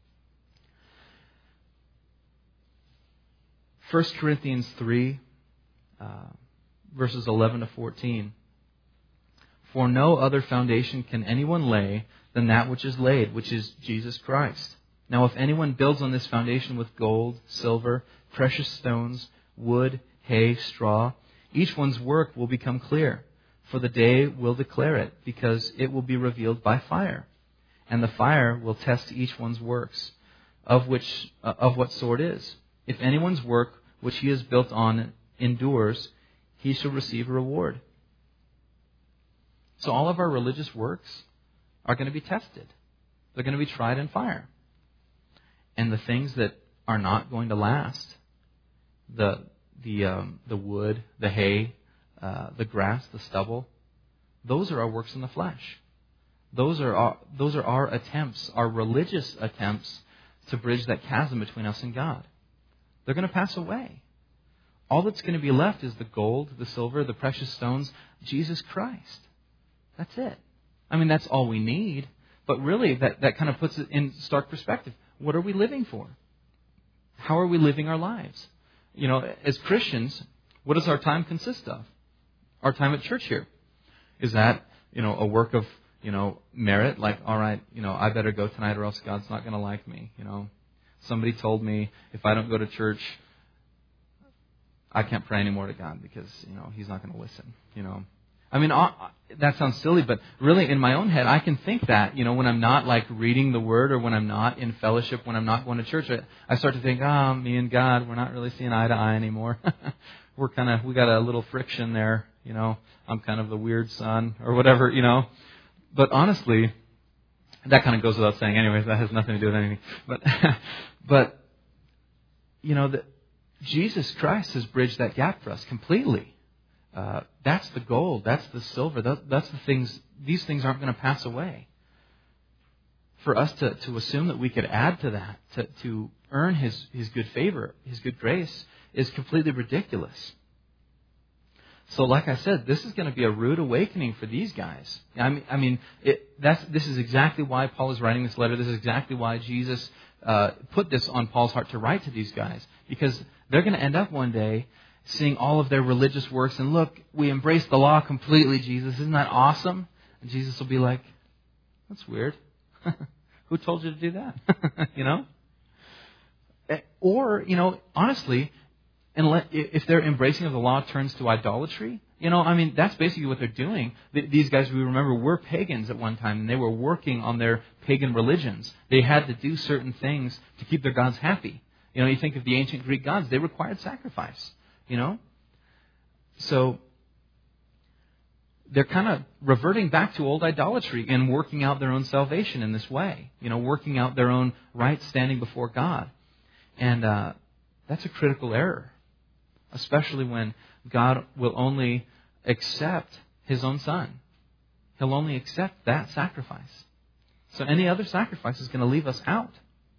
First Corinthians three, uh, verses eleven to fourteen. For no other foundation can anyone lay than that which is laid, which is Jesus Christ. Now if anyone builds on this foundation with gold, silver, precious stones, wood, hay, straw, each one's work will become clear, for the day will declare it, because it will be revealed by fire. And the fire will test each one's works, of which uh, of what sort is. If anyone's work which he has built on endures, he shall receive a reward. So all of our religious works are going to be tested. They're going to be tried in fire. And the things that are not going to last, the the um, the wood, the hay, uh, the grass, the stubble, those are our works in the flesh. Those are our, those are our attempts, our religious attempts to bridge that chasm between us and God. They're going to pass away. All that's going to be left is the gold, the silver, the precious stones, Jesus Christ. That's it. I mean, that's all we need. But really, that, that kind of puts it in stark perspective. What are we living for? How are we living our lives? You know, as Christians, what does our time consist of? Our time at church here. Is that, you know, a work of, you know, merit? Like, all right, you know, I better go tonight or else God's not going to like me, you know. Somebody told me if I don't go to church, I can't pray anymore to God because, you know, He's not going to listen, you know. I mean, that sounds silly, but really in my own head, I can think that, you know, when I'm not like reading the Word or when I'm not in fellowship, when I'm not going to church, I, I start to think, oh, me and God, we're not really seeing eye to eye anymore. We're kind of, we got a little friction there, you know. I'm kind of the weird son or whatever, you know. But honestly, that kind of goes without saying anyways. That has nothing to do with anything. But, but you know, the, Jesus Christ has bridged that gap for us completely. Uh, that's the gold. That's the silver. That, that's the things. These things aren't going to pass away. For us to, to assume that we could add to that, to, to earn His, His good favor, His good grace, is completely ridiculous. So, like I said, this is going to be a rude awakening for these guys. I mean, I mean, it, that's this is exactly why Paul is writing this letter. This is exactly why Jesus uh, put this on Paul's heart to write to these guys, because They're going to end up one day seeing all of their religious works and look, we embrace the law completely, Jesus. Isn't that awesome? And Jesus will be like, that's weird. Who told you to do that? You know? Or, you know, honestly, if their embracing of the law turns to idolatry, you know, I mean, that's basically what they're doing. These guys, we remember, were pagans at one time, and they were working on their pagan religions. They had to do certain things to keep their gods happy. You know, you think of the ancient Greek gods, they required sacrifice, you know? So they're kind of reverting back to old idolatry and working out their own salvation in this way, you know, working out their own right standing before God. And uh, that's a critical error, especially when God will only accept His own Son. He'll only accept that sacrifice. So any other sacrifice is going to leave us out.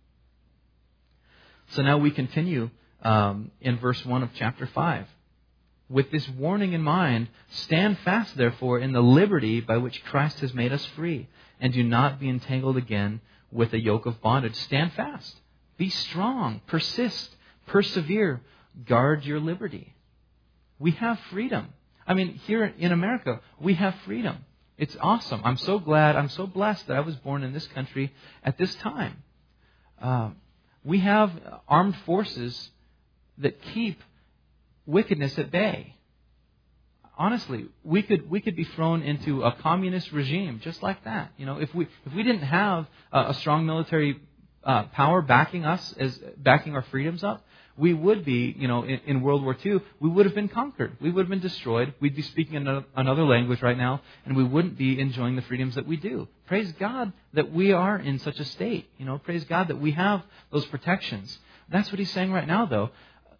So now we continue um, in verse one of chapter five. With this warning in mind, stand fast, therefore, in the liberty by which Christ has made us free, and do not be entangled again with a yoke of bondage. Stand fast. Be strong. Persist. Persevere. Guard your liberty. We have freedom. I mean, here in America, we have freedom. It's awesome. I'm so glad, I'm so blessed that I was born in this country at this time. Uh, we have armed forces that keep wickedness at bay. Honestly, we could we could be thrown into a communist regime just like that. You know, if we if we didn't have a, a strong military uh, power backing us as backing our freedoms up, we would be, you know, in, in World War Two, we would have been conquered. We would have been destroyed. We'd be speaking another, another language right now, and we wouldn't be enjoying the freedoms that we do. Praise God that we are in such a state. You know, praise God that we have those protections. That's what He's saying right now, though.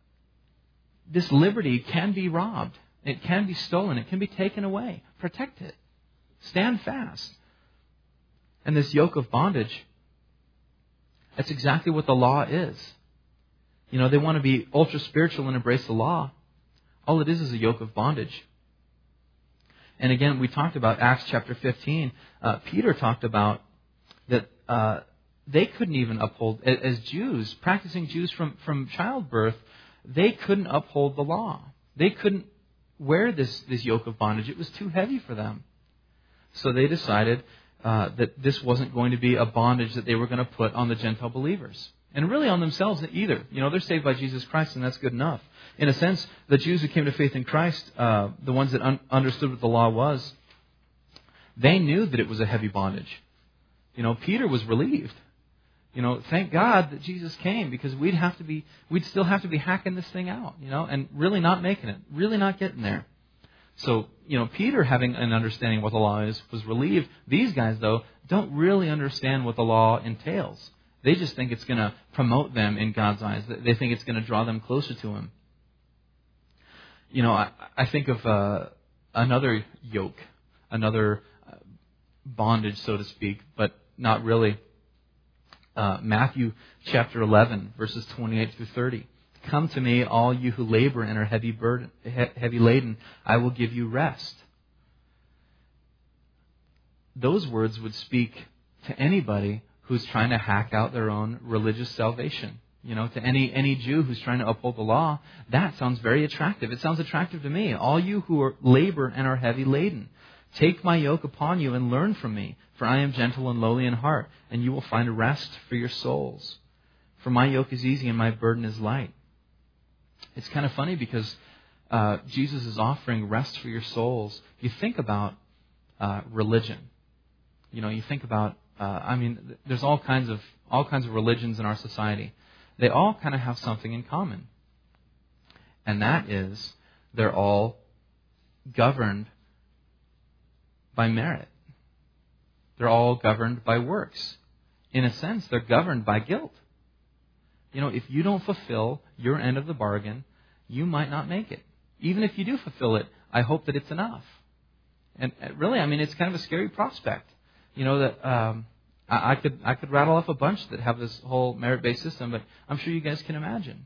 This liberty can be robbed. It can be stolen. It can be taken away. Protect it. Stand fast. And this yoke of bondage, that's exactly what the law is. You know, they want to be ultra spiritual and embrace the law. All it is is a yoke of bondage. And again, we talked about Acts chapter fifteen. Uh, Peter talked about that uh, they couldn't even uphold, as Jews, practicing Jews from, from childbirth, they couldn't uphold the law. They couldn't wear this, this yoke of bondage. It was too heavy for them. So they decided uh, that this wasn't going to be a bondage that they were going to put on the Gentile believers. And really on themselves either. You know, they're saved by Jesus Christ, and that's good enough. In a sense, the Jews who came to faith in Christ, uh, the ones that un- understood what the law was, they knew that it was a heavy bondage. You know, Peter was relieved. You know, thank God that Jesus came, because we'd have to be, we'd still have to be hacking this thing out, you know, and really not making it, really not getting there. So, you know, Peter, having an understanding of what the law is, was relieved. These guys, though, don't really understand what the law entails. They just think it's going to promote them in God's eyes. They think it's going to draw them closer to Him. You know, I, I think of uh, another yoke, another bondage, so to speak, but not really. Uh, Matthew chapter eleven, verses twenty-eight through thirty. Come to me, all you who labor and are heavy burden, heavy laden, I will give you rest. Those words would speak to anybody who's trying to hack out their own religious salvation. You know, to any any Jew who's trying to uphold the law, that sounds very attractive. It sounds attractive to me. All you who are labor and are heavy laden, take my yoke upon you and learn from me, for I am gentle and lowly in heart, and you will find rest for your souls. For my yoke is easy and my burden is light. It's kind of funny because uh, Jesus is offering rest for your souls. You think about uh, religion. You know, you think about, uh, I mean, there's all kinds of all kinds of religions in our society. They all kind of have something in common. And that is, they're all governed by merit. They're all governed by works. In a sense, they're governed by guilt. You know, if you don't fulfill your end of the bargain, you might not make it. Even if you do fulfill it, I hope that it's enough. And really, I mean, it's kind of a scary prospect. You know, that um, I, I could I could rattle off a bunch that have this whole merit-based system, but I'm sure you guys can imagine.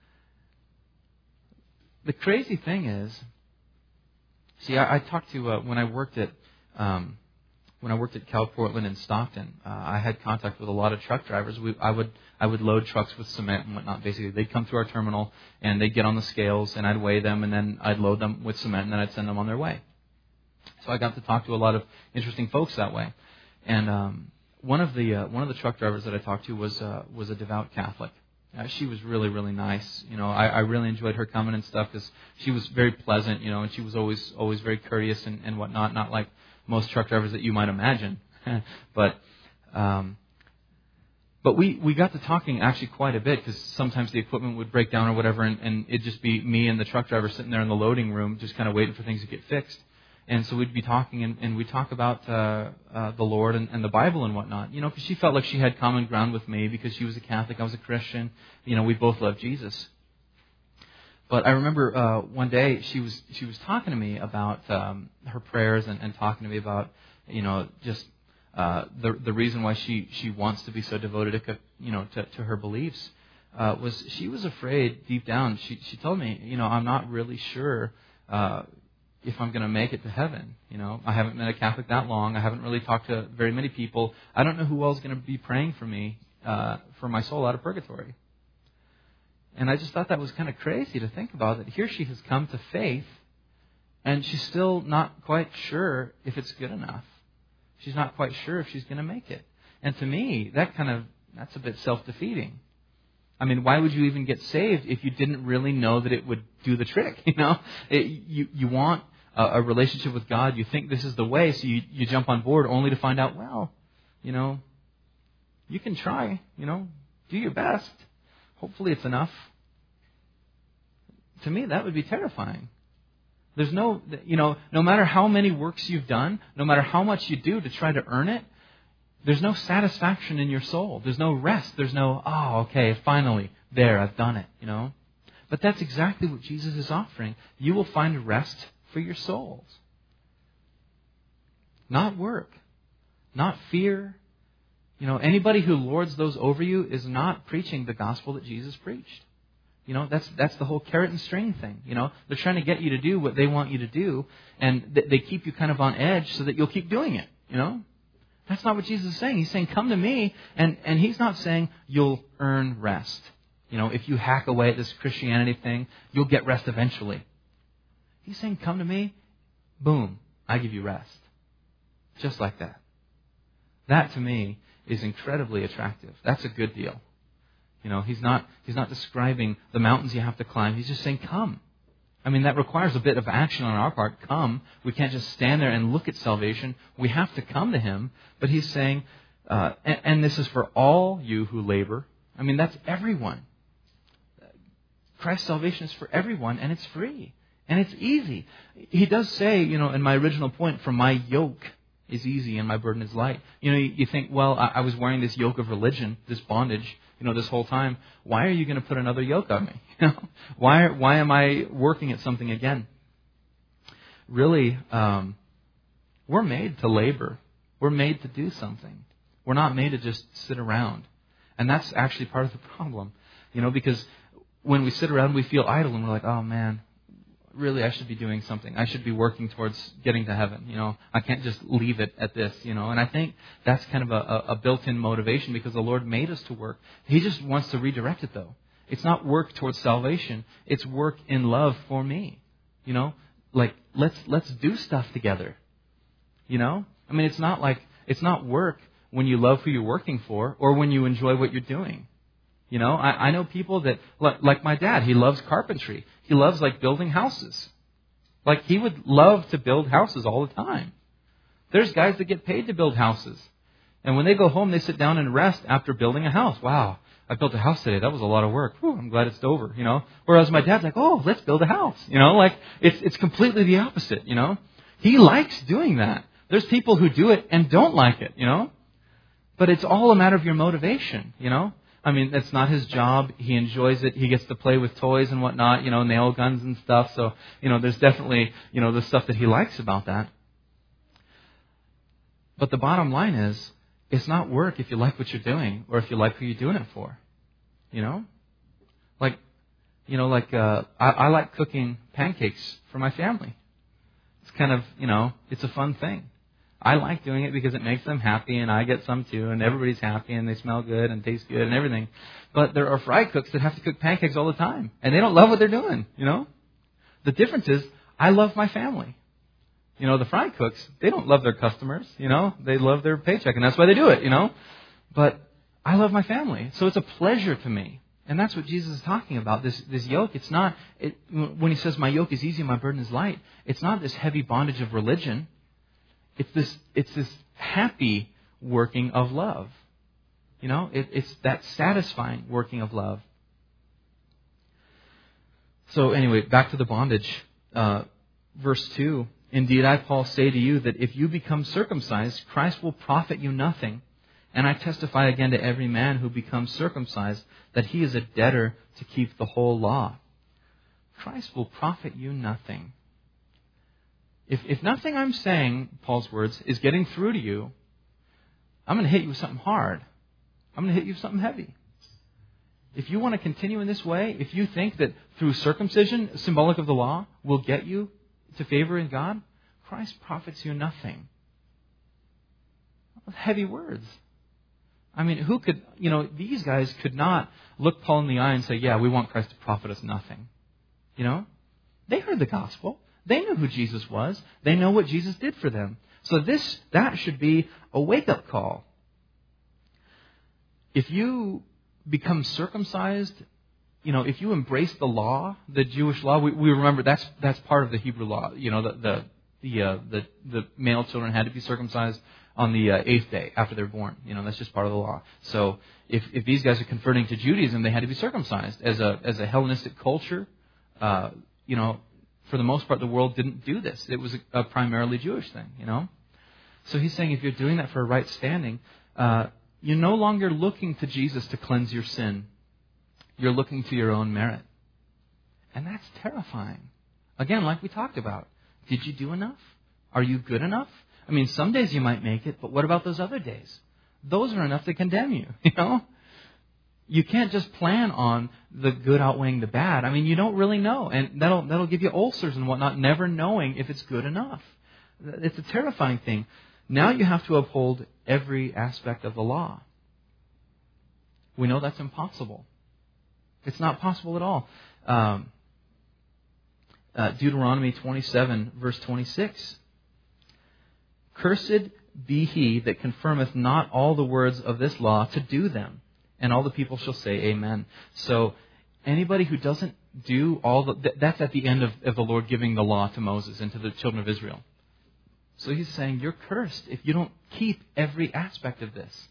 The crazy thing is, see, I, I talked to, uh, when I worked at um, when I worked at Cal Portland in Stockton, uh, I had contact with a lot of truck drivers. We, I would I would load trucks with cement and whatnot. Basically, they'd come through our terminal and they'd get on the scales, and I'd weigh them, and then I'd load them with cement, and then I'd send them on their way. So I got to talk to a lot of interesting folks that way. And um, one of the uh, one of the truck drivers that I talked to was uh, was a devout Catholic. Uh, she was really, really nice. You know, I, I really enjoyed her coming and stuff because she was very pleasant, you know, and she was always always very courteous and, and whatnot, not like most truck drivers that you might imagine. but um, but we, we got to talking actually quite a bit because sometimes the equipment would break down or whatever, and, and it'd just be me and the truck driver sitting there in the loading room just kind of waiting for things to get fixed. And so we'd be talking, and, and we'd talk about uh, uh, the Lord and, and the Bible and whatnot. You know, because she felt like she had common ground with me because she was a Catholic, I was a Christian. You know, we both loved Jesus. But I remember uh, one day she was she was talking to me about um, her prayers and, and talking to me about, you know, just uh, the the reason why she, she wants to be so devoted to, you know, to, to her beliefs uh, was she was afraid deep down. She she told me, you know, I'm not really sure. Uh, if I'm going to make it to heaven. You know, I haven't met a Catholic that long. I haven't really talked to very many people. I don't know who else is going to be praying for me, uh, for my soul out of purgatory. And I just thought that was kind of crazy to think about, that here she has come to faith, and she's still not quite sure if it's good enough. She's not quite sure if she's going to make it. And to me, that kind of, that's a bit self-defeating. I mean, why would you even get saved if you didn't really know that it would do the trick? You know, it, you you want a, a relationship with God. You think this is the way, so you, you jump on board only to find out, well, you know, you can try. You know, do your best. Hopefully, it's enough. To me, that would be terrifying. There's no, you know, no matter how many works you've done, no matter how much you do to try to earn it, there's no satisfaction in your soul. There's no rest. There's no, oh, okay, finally, there, I've done it, you know. But that's exactly what Jesus is offering. You will find rest for your souls. Not work. Not fear. You know, anybody who lords those over you is not preaching the gospel that Jesus preached. You know, that's that's the whole carrot and string thing. You know, they're trying to get you to do what they want you to do, and th- they keep you kind of on edge so that you'll keep doing it, you know. That's not what Jesus is saying. He's saying, come to me, and, and He's not saying you'll earn rest. You know, if you hack away at this Christianity thing, you'll get rest eventually. He's saying, come to me, boom, I give you rest. Just like that. That, to me, is incredibly attractive. That's a good deal. You know, He's not He's not describing the mountains you have to climb. He's just saying, come. I mean, that requires a bit of action on our part. Come. We can't just stand there and look at salvation. We have to come to Him. But He's saying, uh, and, and this is for all you who labor. I mean, that's everyone. Christ's salvation is for everyone, and it's free. And it's easy. He does say, you know, in my original point, for my yoke is easy and my burden is light. You know, you, you think, well, I, I was wearing this yoke of religion, this bondage, you know, this whole time. Why are you going to put another yoke on me? You know, why why am I working at something again? Really, um, we're made to labor. We're made to do something. We're not made to just sit around. And that's actually part of the problem. You know, because when we sit around, we feel idle and we're like, oh man, really, I should be doing something. I should be working towards getting to heaven. You know, I can't just leave it at this, you know. And I think that's kind of a, a built-in motivation because the Lord made us to work. He just wants to redirect it, though. It's not work towards salvation. It's work in love for me. You know, like let's let's do stuff together. You know, I mean, it's not like it's not work when you love who you're working for or when you enjoy what you're doing. You know, I, I know people that, like my dad, he loves carpentry. He loves, like, building houses. Like, he would love to build houses all the time. There's guys that get paid to build houses. And when they go home, they sit down and rest after building a house. Wow, I built a house today. That was a lot of work. Whew, I'm glad it's over, you know. Whereas my dad's like, oh, let's build a house. You know, like, it's it's completely the opposite, you know. He likes doing that. There's people who do it and don't like it, you know. But it's all a matter of your motivation, you know. I mean, that's not his job. He enjoys it. He gets to play with toys and whatnot, you know, nail guns and stuff. So, you know, there's definitely, you know, the stuff that he likes about that. But the bottom line is, it's not work if you like what you're doing or if you like who you're doing it for. You know? Like, you know, like, uh, I, I like cooking pancakes for my family. It's kind of, you know, it's a fun thing. I like doing it because it makes them happy, and I get some too, and everybody's happy, and they smell good and taste good and everything. But there are fry cooks that have to cook pancakes all the time, and they don't love what they're doing, you know? The difference is, I love my family. You know, the fry cooks, they don't love their customers, you know? They love their paycheck, and that's why they do it, you know? But I love my family, so it's a pleasure to me. And that's what Jesus is talking about, this this yoke. It's not, it, when he says, my yoke is easy and my burden is light, it's not this heavy bondage of religion. It's this it's this happy working of love. You know, it, it's that satisfying working of love. So anyway, back to the bondage. Uh, verse two, indeed I, Paul, say to you that if you become circumcised, Christ will profit you nothing. And I testify again to every man who becomes circumcised that he is a debtor to keep the whole law. Christ will profit you nothing. If, if nothing I'm saying, Paul's words, is getting through to you, I'm going to hit you with something hard. I'm going to hit you with something heavy. If you want to continue in this way, if you think that through circumcision, symbolic of the law, will get you to favor in God, Christ profits you nothing. Heavy words. I mean, who could, you know, these guys could not look Paul in the eye and say, yeah, we want Christ to profit us nothing. You know? They heard the gospel. They knew who Jesus was. They know what Jesus did for them. So this, that should be a wake-up call. If you become circumcised, you know, if you embrace the law, the Jewish law, we, we remember that's that's part of the Hebrew law. You know, the the the uh, the, the male children had to be circumcised on the uh, eighth day after they're born. You know, that's just part of the law. So if, if these guys are converting to Judaism, they had to be circumcised. As a as a Hellenistic culture, uh, you know, for the most part, the world didn't do this. It was a, a primarily Jewish thing, you know. So he's saying if you're doing that for a right standing, uh, you're no longer looking to Jesus to cleanse your sin. You're looking to your own merit. And that's terrifying. Again, like we talked about, did you do enough? Are you good enough? I mean, some days you might make it, but what about those other days? Those are enough to condemn you, you know? You can't just plan on the good outweighing the bad. I mean, you don't really know. And that'll that'll give you ulcers and whatnot, never knowing if it's good enough. It's a terrifying thing. Now you have to uphold every aspect of the law. We know that's impossible. It's not possible at all. Um, uh, Deuteronomy twenty-seven, verse twenty-six. Cursed be he that confirmeth not all the words of this law to do them. And all the people shall say amen. So anybody who doesn't do all the... That's at the end of, of the Lord giving the law to Moses and to the children of Israel. So he's saying you're cursed if you don't keep every aspect of this.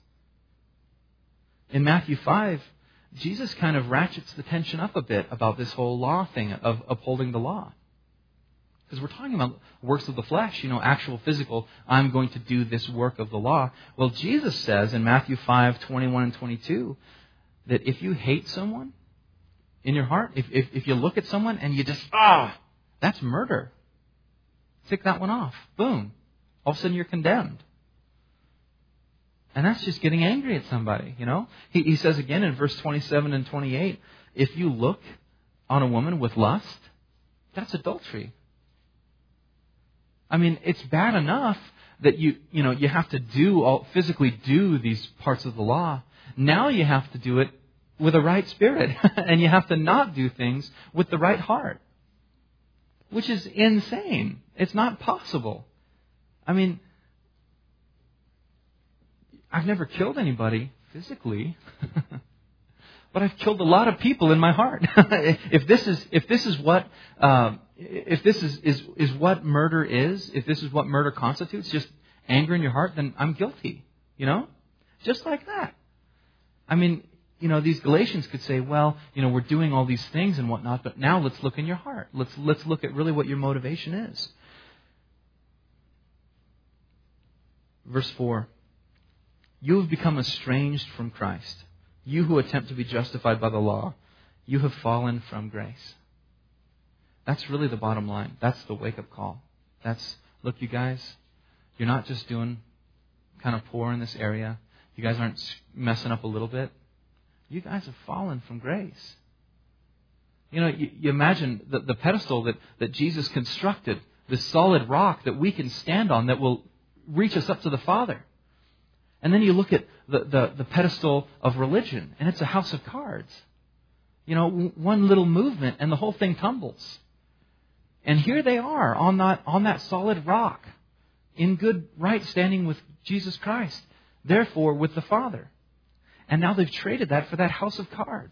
In Matthew five, Jesus kind of ratchets the tension up a bit about this whole law thing of upholding the law. Because we're talking about works of the flesh, you know, actual physical, I'm going to do this work of the law. Well, Jesus says in Matthew five, twenty-one and twenty-two, that if you hate someone in your heart, if, if, if you look at someone and you just, ah, that's murder. Tick that one off. Boom. All of a sudden you're condemned. And that's just getting angry at somebody, you know. He, he says again in verse twenty-seven and twenty-eight, if you look on a woman with lust, that's adultery. I mean, it's bad enough that you, you know, you have to do all, physically do these parts of the law. Now you have to do it with a right spirit. And you have to not do things with the right heart. Which is insane. It's not possible. I mean, I've never killed anybody physically. But I've killed a lot of people in my heart. if this is if this is what um, if this is, is is what murder is, if this is what murder constitutes, just anger in your heart, then I'm guilty. You know, just like that. I mean, you know, these Galatians could say, well, you know, we're doing all these things and whatnot, but now let's look in your heart. Let's let's look at really what your motivation is. Verse four. You have become estranged from Christ. You who attempt to be justified by the law, you have fallen from grace. That's really the bottom line. That's the wake-up call. That's, look, you guys, you're not just doing kind of poor in this area. You guys aren't messing up a little bit. You guys have fallen from grace. You know, you, you imagine the, the pedestal that, that Jesus constructed, the solid rock that we can stand on that will reach us up to the Father. And then you look at the, the, the pedestal of religion, and it's a house of cards. You know, one little movement and the whole thing tumbles. And here they are on that, on that solid rock, in good right standing with Jesus Christ, therefore with the Father. And now they've traded that for that house of cards.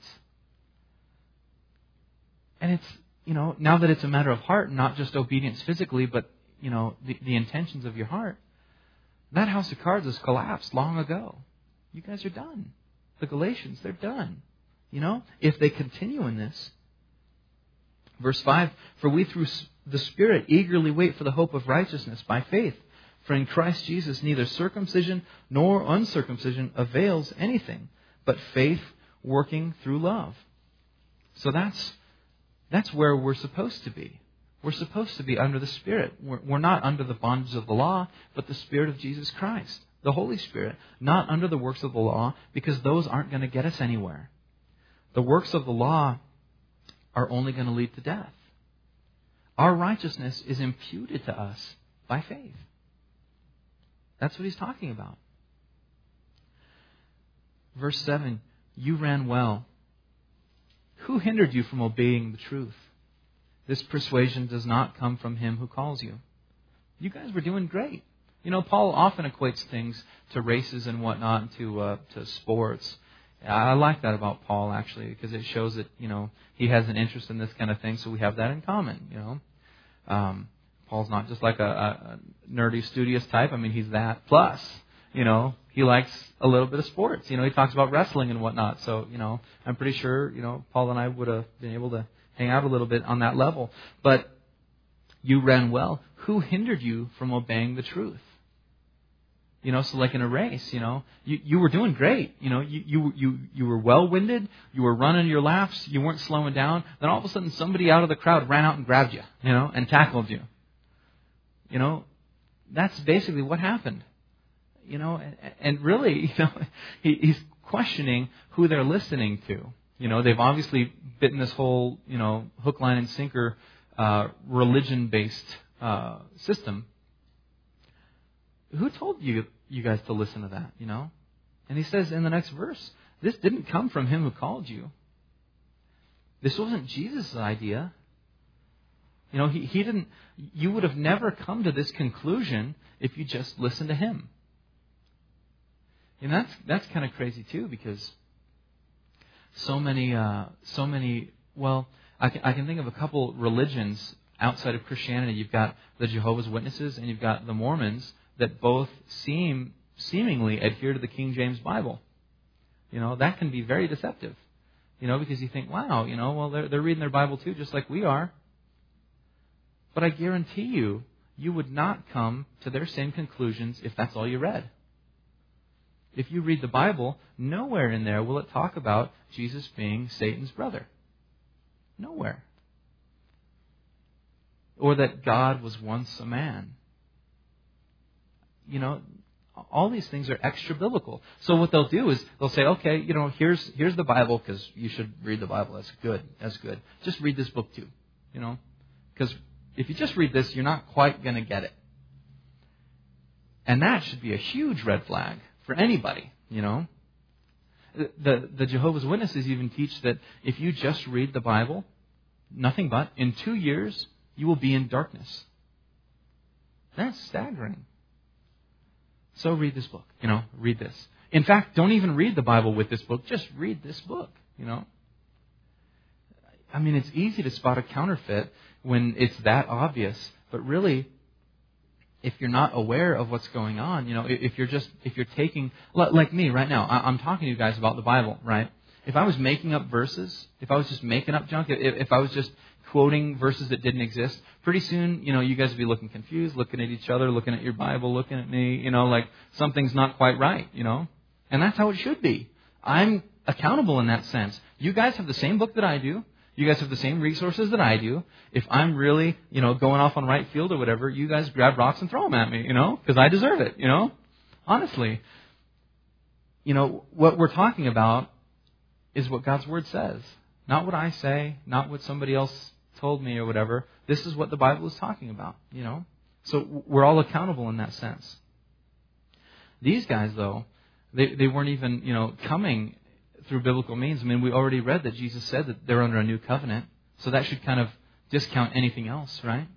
And it's, you know, now that it's a matter of heart, not just obedience physically, but, you know, the, the intentions of your heart, that house of cards has collapsed long ago. You guys are done. The Galatians, they're done. You know, if they continue in this. Verse five, for we through the Spirit eagerly wait for the hope of righteousness by faith. For in Christ Jesus neither circumcision nor uncircumcision avails anything, but faith working through love. So that's that's where we're supposed to be. We're supposed to be under the Spirit. We're, we're not under the bondage of the law, but the Spirit of Jesus Christ, the Holy Spirit, not under the works of the law, because those aren't going to get us anywhere. The works of the law are only going to lead to death. Our righteousness is imputed to us by faith. That's what he's talking about. Verse seven, you ran well. Who hindered you from obeying the truth? This persuasion does not come from him who calls you. You guys were doing great. You know, Paul often equates things to races and whatnot, and to uh, to sports. I like that about Paul, actually, because it shows that, you know, he has an interest in this kind of thing, so we have that in common, you know. Um, Paul's not just like a, a nerdy, studious type. I mean, he's that plus, you know. He likes a little bit of sports. You know, he talks about wrestling and whatnot. So, you know, I'm pretty sure, you know, Paul and I would have been able to hang out a little bit on that level. But you ran well. Who hindered you from obeying the truth? You know, so like in a race, you know, you, you were doing great. You know, you, you, you, you were well-winded. You were running your laps. You weren't slowing down. Then all of a sudden somebody out of the crowd ran out and grabbed you, you know, and tackled you. You know, that's basically what happened. You know, and, and really, you know, he, he's questioning who they're listening to. You know, they've obviously bitten this whole, you know, hook, line, and sinker uh, religion-based uh, system. Who told you you guys to listen to that, you know? And he says in the next verse, this didn't come from him who called you. This wasn't Jesus' idea. You know, he, he didn't, you would have never come to this conclusion if you just listened to him. And that's that's kind of crazy too, because so many, uh, so many, well, I can, I can think of a couple religions outside of Christianity. You've got the Jehovah's Witnesses and you've got the Mormons that both seem seemingly adhere to the King James Bible. You know, that can be very deceptive. You know, because you think, wow, you know, well, they're, they're reading their Bible too, just like we are. But I guarantee you, you would not come to their same conclusions if that's all you read. If you read the Bible, nowhere in there will it talk about Jesus being Satan's brother. Nowhere. Or that God was once a man. You know, all these things are extra biblical. So what they'll do is they'll say, okay, you know, here's here's the Bible, because you should read the Bible. That's good. That's good. Just read this book too. You know, because if you just read this, you're not quite going to get it. And that should be a huge red flag for anybody, you know. The, the Jehovah's Witnesses even teach that if you just read the Bible, nothing but, in two years, you will be in darkness. That's staggering. So read this book, you know, read this. In fact, don't even read the Bible with this book, just read this book, you know. I mean, it's easy to spot a counterfeit when it's that obvious, but really, if you're not aware of what's going on, you know, if you're just, if you're taking, like me right now, I'm talking to you guys about the Bible, right? If I was making up verses, if I was just making up junk, if I was just quoting verses that didn't exist, pretty soon, you know, you guys would be looking confused, looking at each other, looking at your Bible, looking at me, you know, like something's not quite right, you know? And that's how it should be. I'm accountable in that sense. You guys have the same book that I do. You guys have the same resources that I do. If I'm really, you know, going off on right field or whatever, you guys grab rocks and throw them at me, you know, because I deserve it, you know, honestly. You know, what we're talking about is what God's Word says, not what I say, not what somebody else told me or whatever. This is what the Bible is talking about, you know. So we're all accountable in that sense. These guys, though, they, they weren't even, you know, coming through biblical means. I mean, we already read that Jesus said that they're under a new covenant. So that should kind of discount anything else, right?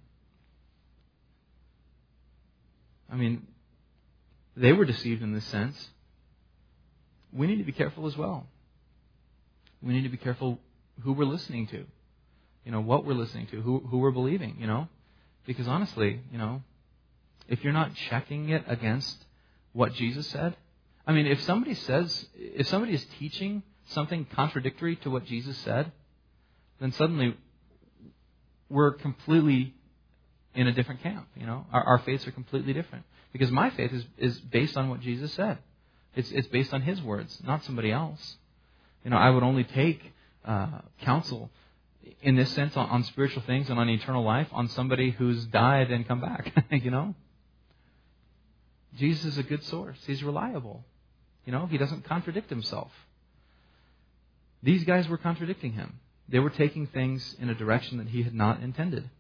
I mean, they were deceived in this sense. We need to be careful as well. We need to be careful who we're listening to. You know, what we're listening to, who who we're believing, you know. Because honestly, you know, if you're not checking it against what Jesus said, I mean, if somebody says, if somebody is teaching something contradictory to what Jesus said, then suddenly we're completely in a different camp, you know. Our, our faiths are completely different. Because my faith is, is based on what Jesus said. It's it's based on His words, not somebody else. You know, I would only take uh, counsel in this sense on, on spiritual things and on eternal life on somebody who's died and come back, you know. Jesus is a good source. He's reliable. You know, He doesn't contradict Himself. These guys were contradicting Him. They were taking things in a direction that He had not intended.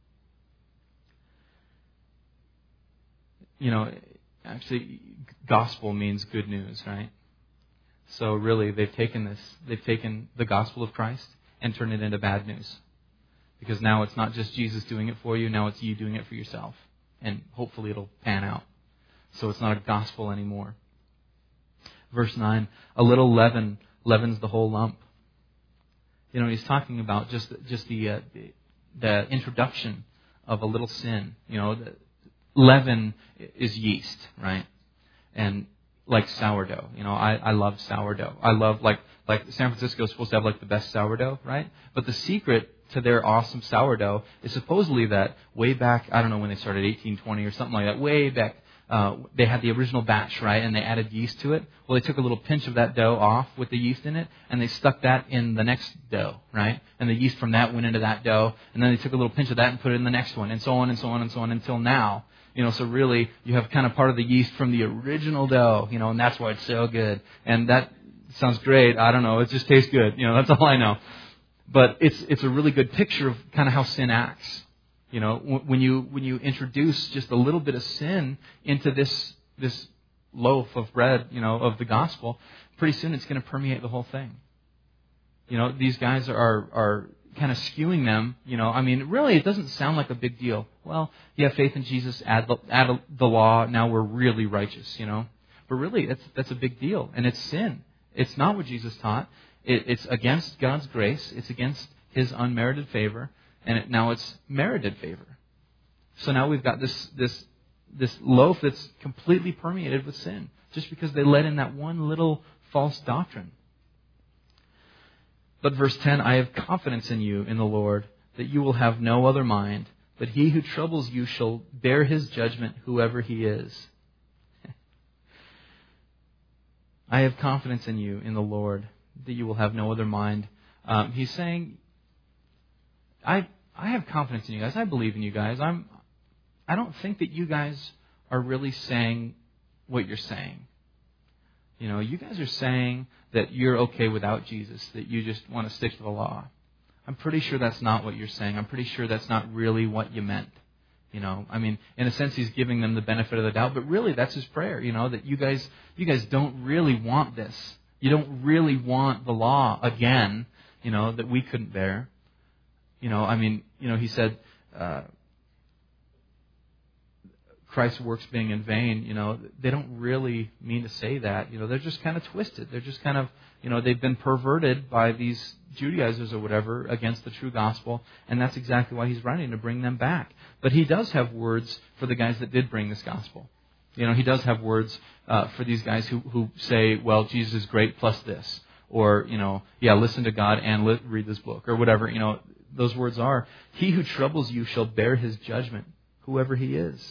You know, actually, gospel means good news, right? So really, they've taken this, they've taken the gospel of Christ and turned it into bad news. Because now it's not just Jesus doing it for you, now it's you doing it for yourself. And hopefully it'll pan out. So it's not a gospel anymore. Verse nine, a little leaven leavens the whole lump. You know, he's talking about just just the uh, the, the introduction of a little sin. You know, the, leaven is yeast, right? And like sourdough. You know, I, I love sourdough. I love, like, like San Francisco is supposed to have, like, the best sourdough, right? But the secret to their awesome sourdough is supposedly that way back, I don't know when they started, eighteen twenty or something like that, way back, uh, they had the original batch, right? And they added yeast to it. Well, they took a little pinch of that dough off with the yeast in it, and they stuck that in the next dough, right? And the yeast from that went into that dough, and then they took a little pinch of that and put it in the next one, and so on and so on and so on until now. You know, so really, you have kind of part of the yeast from the original dough, you know, and that's why it's so good. And that sounds great. I don't know. It just tastes good. You know, that's all I know. But it's it's a really good picture of kind of how sin acts. You know, when you when you introduce just a little bit of sin into this this loaf of bread, you know, of the gospel, pretty soon it's going to permeate the whole thing. You know, these guys are are kind of skewing them. You know, I mean, really, it doesn't sound like a big deal. Well, you have faith in Jesus, add the, add the law, now we're really righteous. You know, but really, that's that's a big deal, and it's sin. It's not what Jesus taught. It, it's against God's grace. It's against His unmerited favor, and it, now it's merited favor. So now we've got this this this loaf that's completely permeated with sin, just because they let in that one little false doctrine. But verse ten, I have confidence in you, in the Lord, that you will have no other mind, but he who troubles you shall bear his judgment, whoever he is. I have confidence in you, in the Lord, that you will have no other mind. Um, he's saying, I I have confidence in you guys. I believe in you guys. I'm. I don't think that you guys are really saying what you're saying. You know, you guys are saying that you're okay without Jesus, that you just want to stick to the law. I'm pretty sure that's not what you're saying. I'm pretty sure that's not really what you meant. You know, I mean, in a sense, he's giving them the benefit of the doubt, but really that's his prayer, you know, that you guys, you guys don't really want this. You don't really want the law again, you know, that we couldn't bear. You know, I mean, you know, he said, uh, Christ's works being in vain, you know, they don't really mean to say that. You know, they're just kind of twisted. They're just kind of, you know, they've been perverted by these Judaizers or whatever against the true gospel, and that's exactly why he's writing, to bring them back. But he does have words for the guys that did bring this gospel. You know, he does have words uh, for these guys who, who say, well, Jesus is great plus this. Or, you know, yeah, listen to God and li- read this book, or whatever. You know, those words are, he who troubles you shall bear his judgment, whoever he is.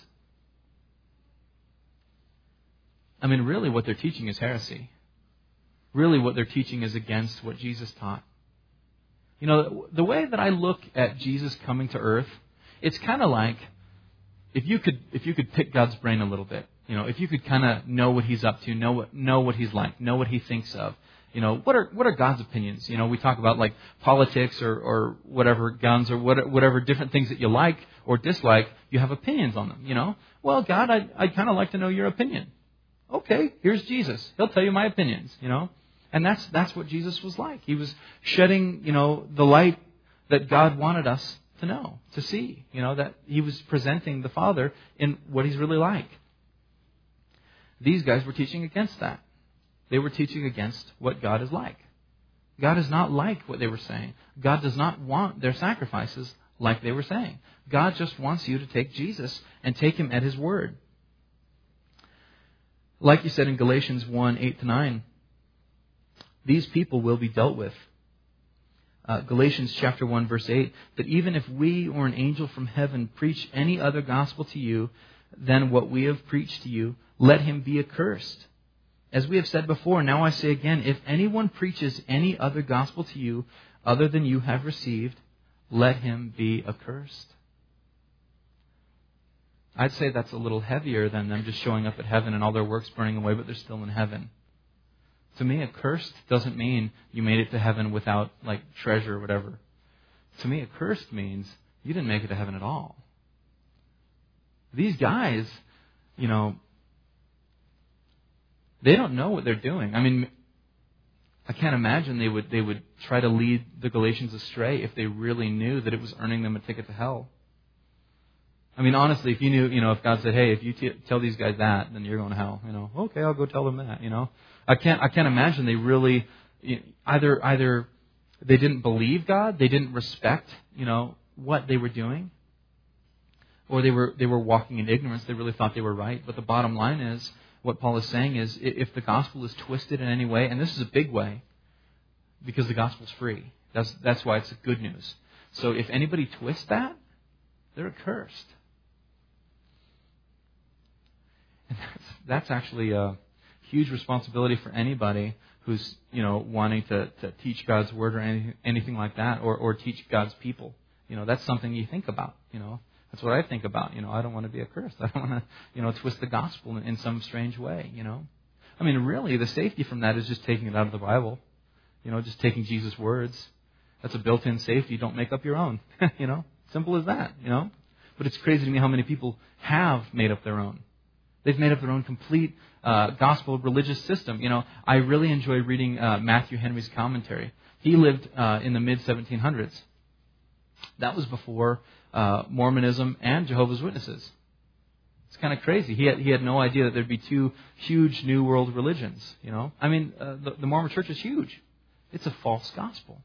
I mean, really what they're teaching is heresy. Really what they're teaching is against what Jesus taught. You know, the way that I look at Jesus coming to earth, it's kind of like if you could if you could pick God's brain a little bit. You know, if you could kind of know what he's up to, know what know what he's like, know what he thinks of. You know, what are what are God's opinions? You know, we talk about like politics or, or whatever, guns or what, whatever different things that you like or dislike. You have opinions on them. You know, well, God, I'd, I'd kind of like to know your opinion. okay, here's Jesus. He'll tell you my opinions, you know. And that's that's what Jesus was like. He was shedding, you know, the light that God wanted us to know, to see, you know, that he was presenting the Father in what he's really like. These guys were teaching against that. They were teaching against what God is like. God is not like what they were saying. God does not want their sacrifices like they were saying. God just wants you to take Jesus and take him at his word. Like he said in Galatians one, eight to nine, these people will be dealt with. Uh, Galatians chapter one, verse eight, that even if we or an angel from heaven preach any other gospel to you than what we have preached to you, let him be accursed. As we have said before, now I say again, if anyone preaches any other gospel to you other than you have received, let him be accursed. I'd say that's a little heavier than them just showing up at heaven and all their works burning away, but they're still in heaven. To me, accursed doesn't mean you made it to heaven without, like, treasure or whatever. To me, accursed means you didn't make it to heaven at all. These guys, you know, they don't know what they're doing. I mean, I can't imagine they would they would try to lead the Galatians astray if they really knew that it was earning them a ticket to hell. I mean, honestly, if you knew, you know, if God said, hey, if you t- tell these guys that, then you're going to hell. You know, okay, I'll go tell them that, you know. I can't I can't imagine they really, you know, either either they didn't believe God, they didn't respect, you know, what they were doing, or they were they were walking in ignorance. They really thought they were right. But the bottom line is, what Paul is saying is, if the gospel is twisted in any way, and this is a big way, because the gospel's free. That's that's why it's good news. So if anybody twists that, they're accursed. And that's, that's actually a huge responsibility for anybody who's, you know, wanting to, to teach God's word or anything, anything like that, or, or teach God's people. You know, that's something you think about, you know. That's what I think about. You know, I don't want to be accursed. I don't want to, you know, twist the gospel in, in some strange way, you know. I mean, really, the safety from that is just taking it out of the Bible. You know, just taking Jesus' words. That's a built-in safety. Don't make up your own. You know, simple as that, you know. But it's crazy to me how many people have made up their own. They've made up their own complete uh, gospel religious system. You know, I really enjoy reading uh, Matthew Henry's commentary. He lived uh, in the mid seventeen hundreds. That was before uh, Mormonism and Jehovah's Witnesses. It's kind of crazy. He had, he had no idea that there'd be two huge New World religions. You know, I mean, uh, the, the Mormon Church is huge. It's a false gospel.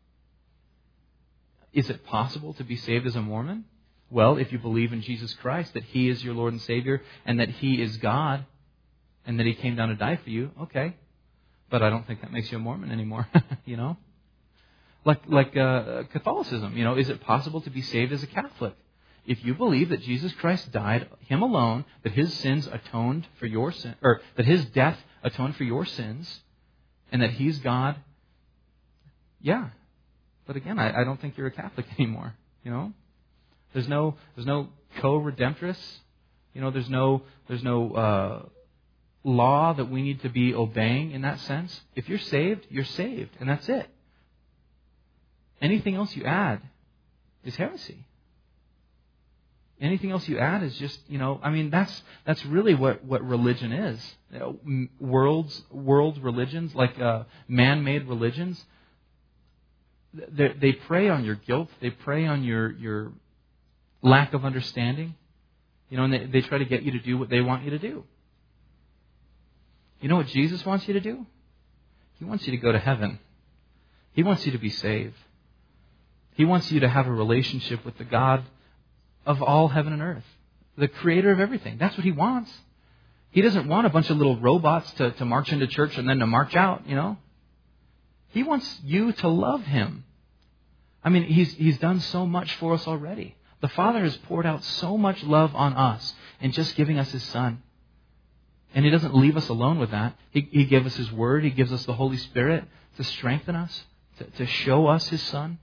Is it possible to be saved as a Mormon? Well, if you believe in Jesus Christ, that He is your Lord and Savior, and that He is God, and that He came down to die for you, okay. But I don't think that makes you a Mormon anymore, you know? Like like uh, Catholicism, you know, is it possible to be saved as a Catholic? If you believe that Jesus Christ died, Him alone, that His sins atoned for your sin, or that His death atoned for your sins, and that He's God, yeah. But again, I, I don't think you're a Catholic anymore, you know? There's no there's no co-redemptress. You know, there's no there's no uh, law that we need to be obeying in that sense. If you're saved, you're saved, and that's it. Anything else you add is heresy. Anything else you add is just, you know, I mean, that's that's really what, what religion is. You know, worlds, world religions, like uh, man-made religions, they, they prey on your guilt. They prey on your your lack of understanding. You know, and they, they try to get you to do what they want you to do. You know what Jesus wants you to do? He wants you to go to heaven. He wants you to be saved. He wants you to have a relationship with the God of all heaven and earth, the creator of everything. That's what He wants. He doesn't want a bunch of little robots to, to march into church and then to march out, you know. He wants you to love Him. I mean, He's He's done so much for us already. The Father has poured out so much love on us in just giving us His Son. And He doesn't leave us alone with that. He, he gave us His Word. He gives us the Holy Spirit to strengthen us, to, to show us His Son.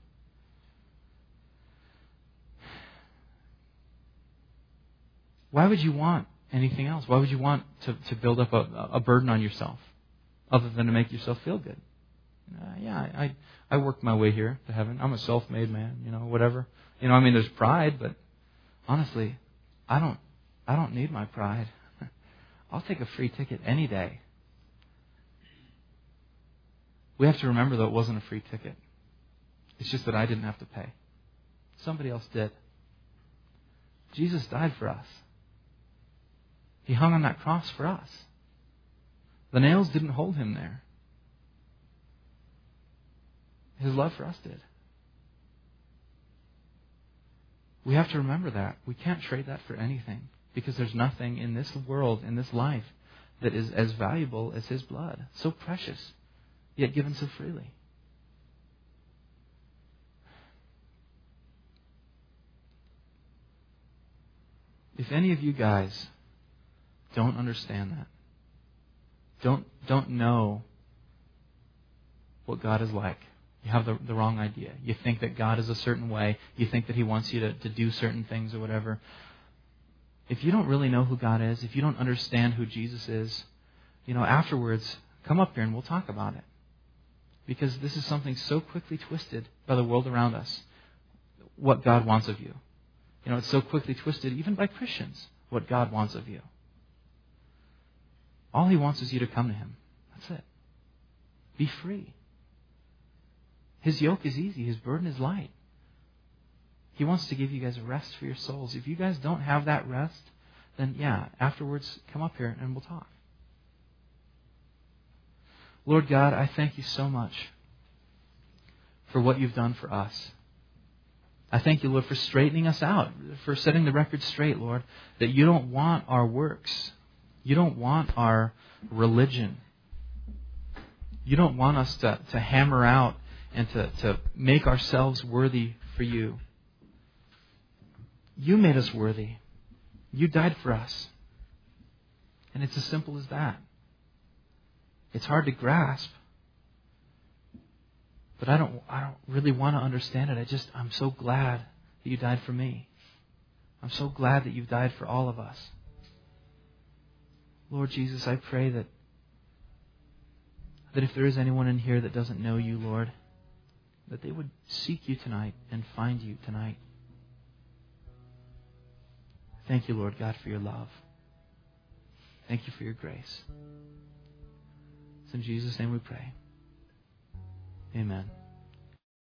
Why would you want anything else? Why would you want to, to build up a, a burden on yourself other than to make yourself feel good? Uh, yeah, I I worked my way here to heaven. I'm a self-made man, you know, whatever. You know, I mean, there's pride, but honestly, I don't I don't need my pride. I'll take a free ticket any day. We have to remember, though, it wasn't a free ticket. It's just that I didn't have to pay. Somebody else did. Jesus died for us. He hung on that cross for us. The nails didn't hold him there. His love for us did. We have to remember that. We can't trade that for anything, because there's nothing in this world, in this life, that is as valuable as his blood. So precious, yet given so freely. If any of you guys don't understand that, don't don't know what God is like, you have the, the wrong idea. You think that God is a certain way. You think that he wants you to, to do certain things or whatever. If you don't really know who God is, if you don't understand who Jesus is, you know, afterwards, come up here and we'll talk about it. Because this is something so quickly twisted by the world around us, what God wants of you. You know, it's so quickly twisted, even by Christians, what God wants of you. All he wants is you to come to him. That's it. Be free. His yoke is easy. His burden is light. He wants to give you guys a rest for your souls. If you guys don't have that rest, then yeah, afterwards, come up here and we'll talk. Lord God, I thank you so much for what you've done for us. I thank you, Lord, for straightening us out, for setting the record straight, Lord, that you don't want our works. You don't want our religion. You don't want us to, to hammer out and to, to make ourselves worthy for you. You made us worthy. You died for us. And it's as simple as that. It's hard to grasp. But I don't I don't really want to understand it. I just I'm so glad that you died for me. I'm so glad that you've died for all of us. Lord Jesus, I pray that that if there is anyone in here that doesn't know you, Lord, that they would seek you tonight and find you tonight. Thank you, Lord God, for your love. Thank you for your grace. It's in Jesus' name we pray. Amen.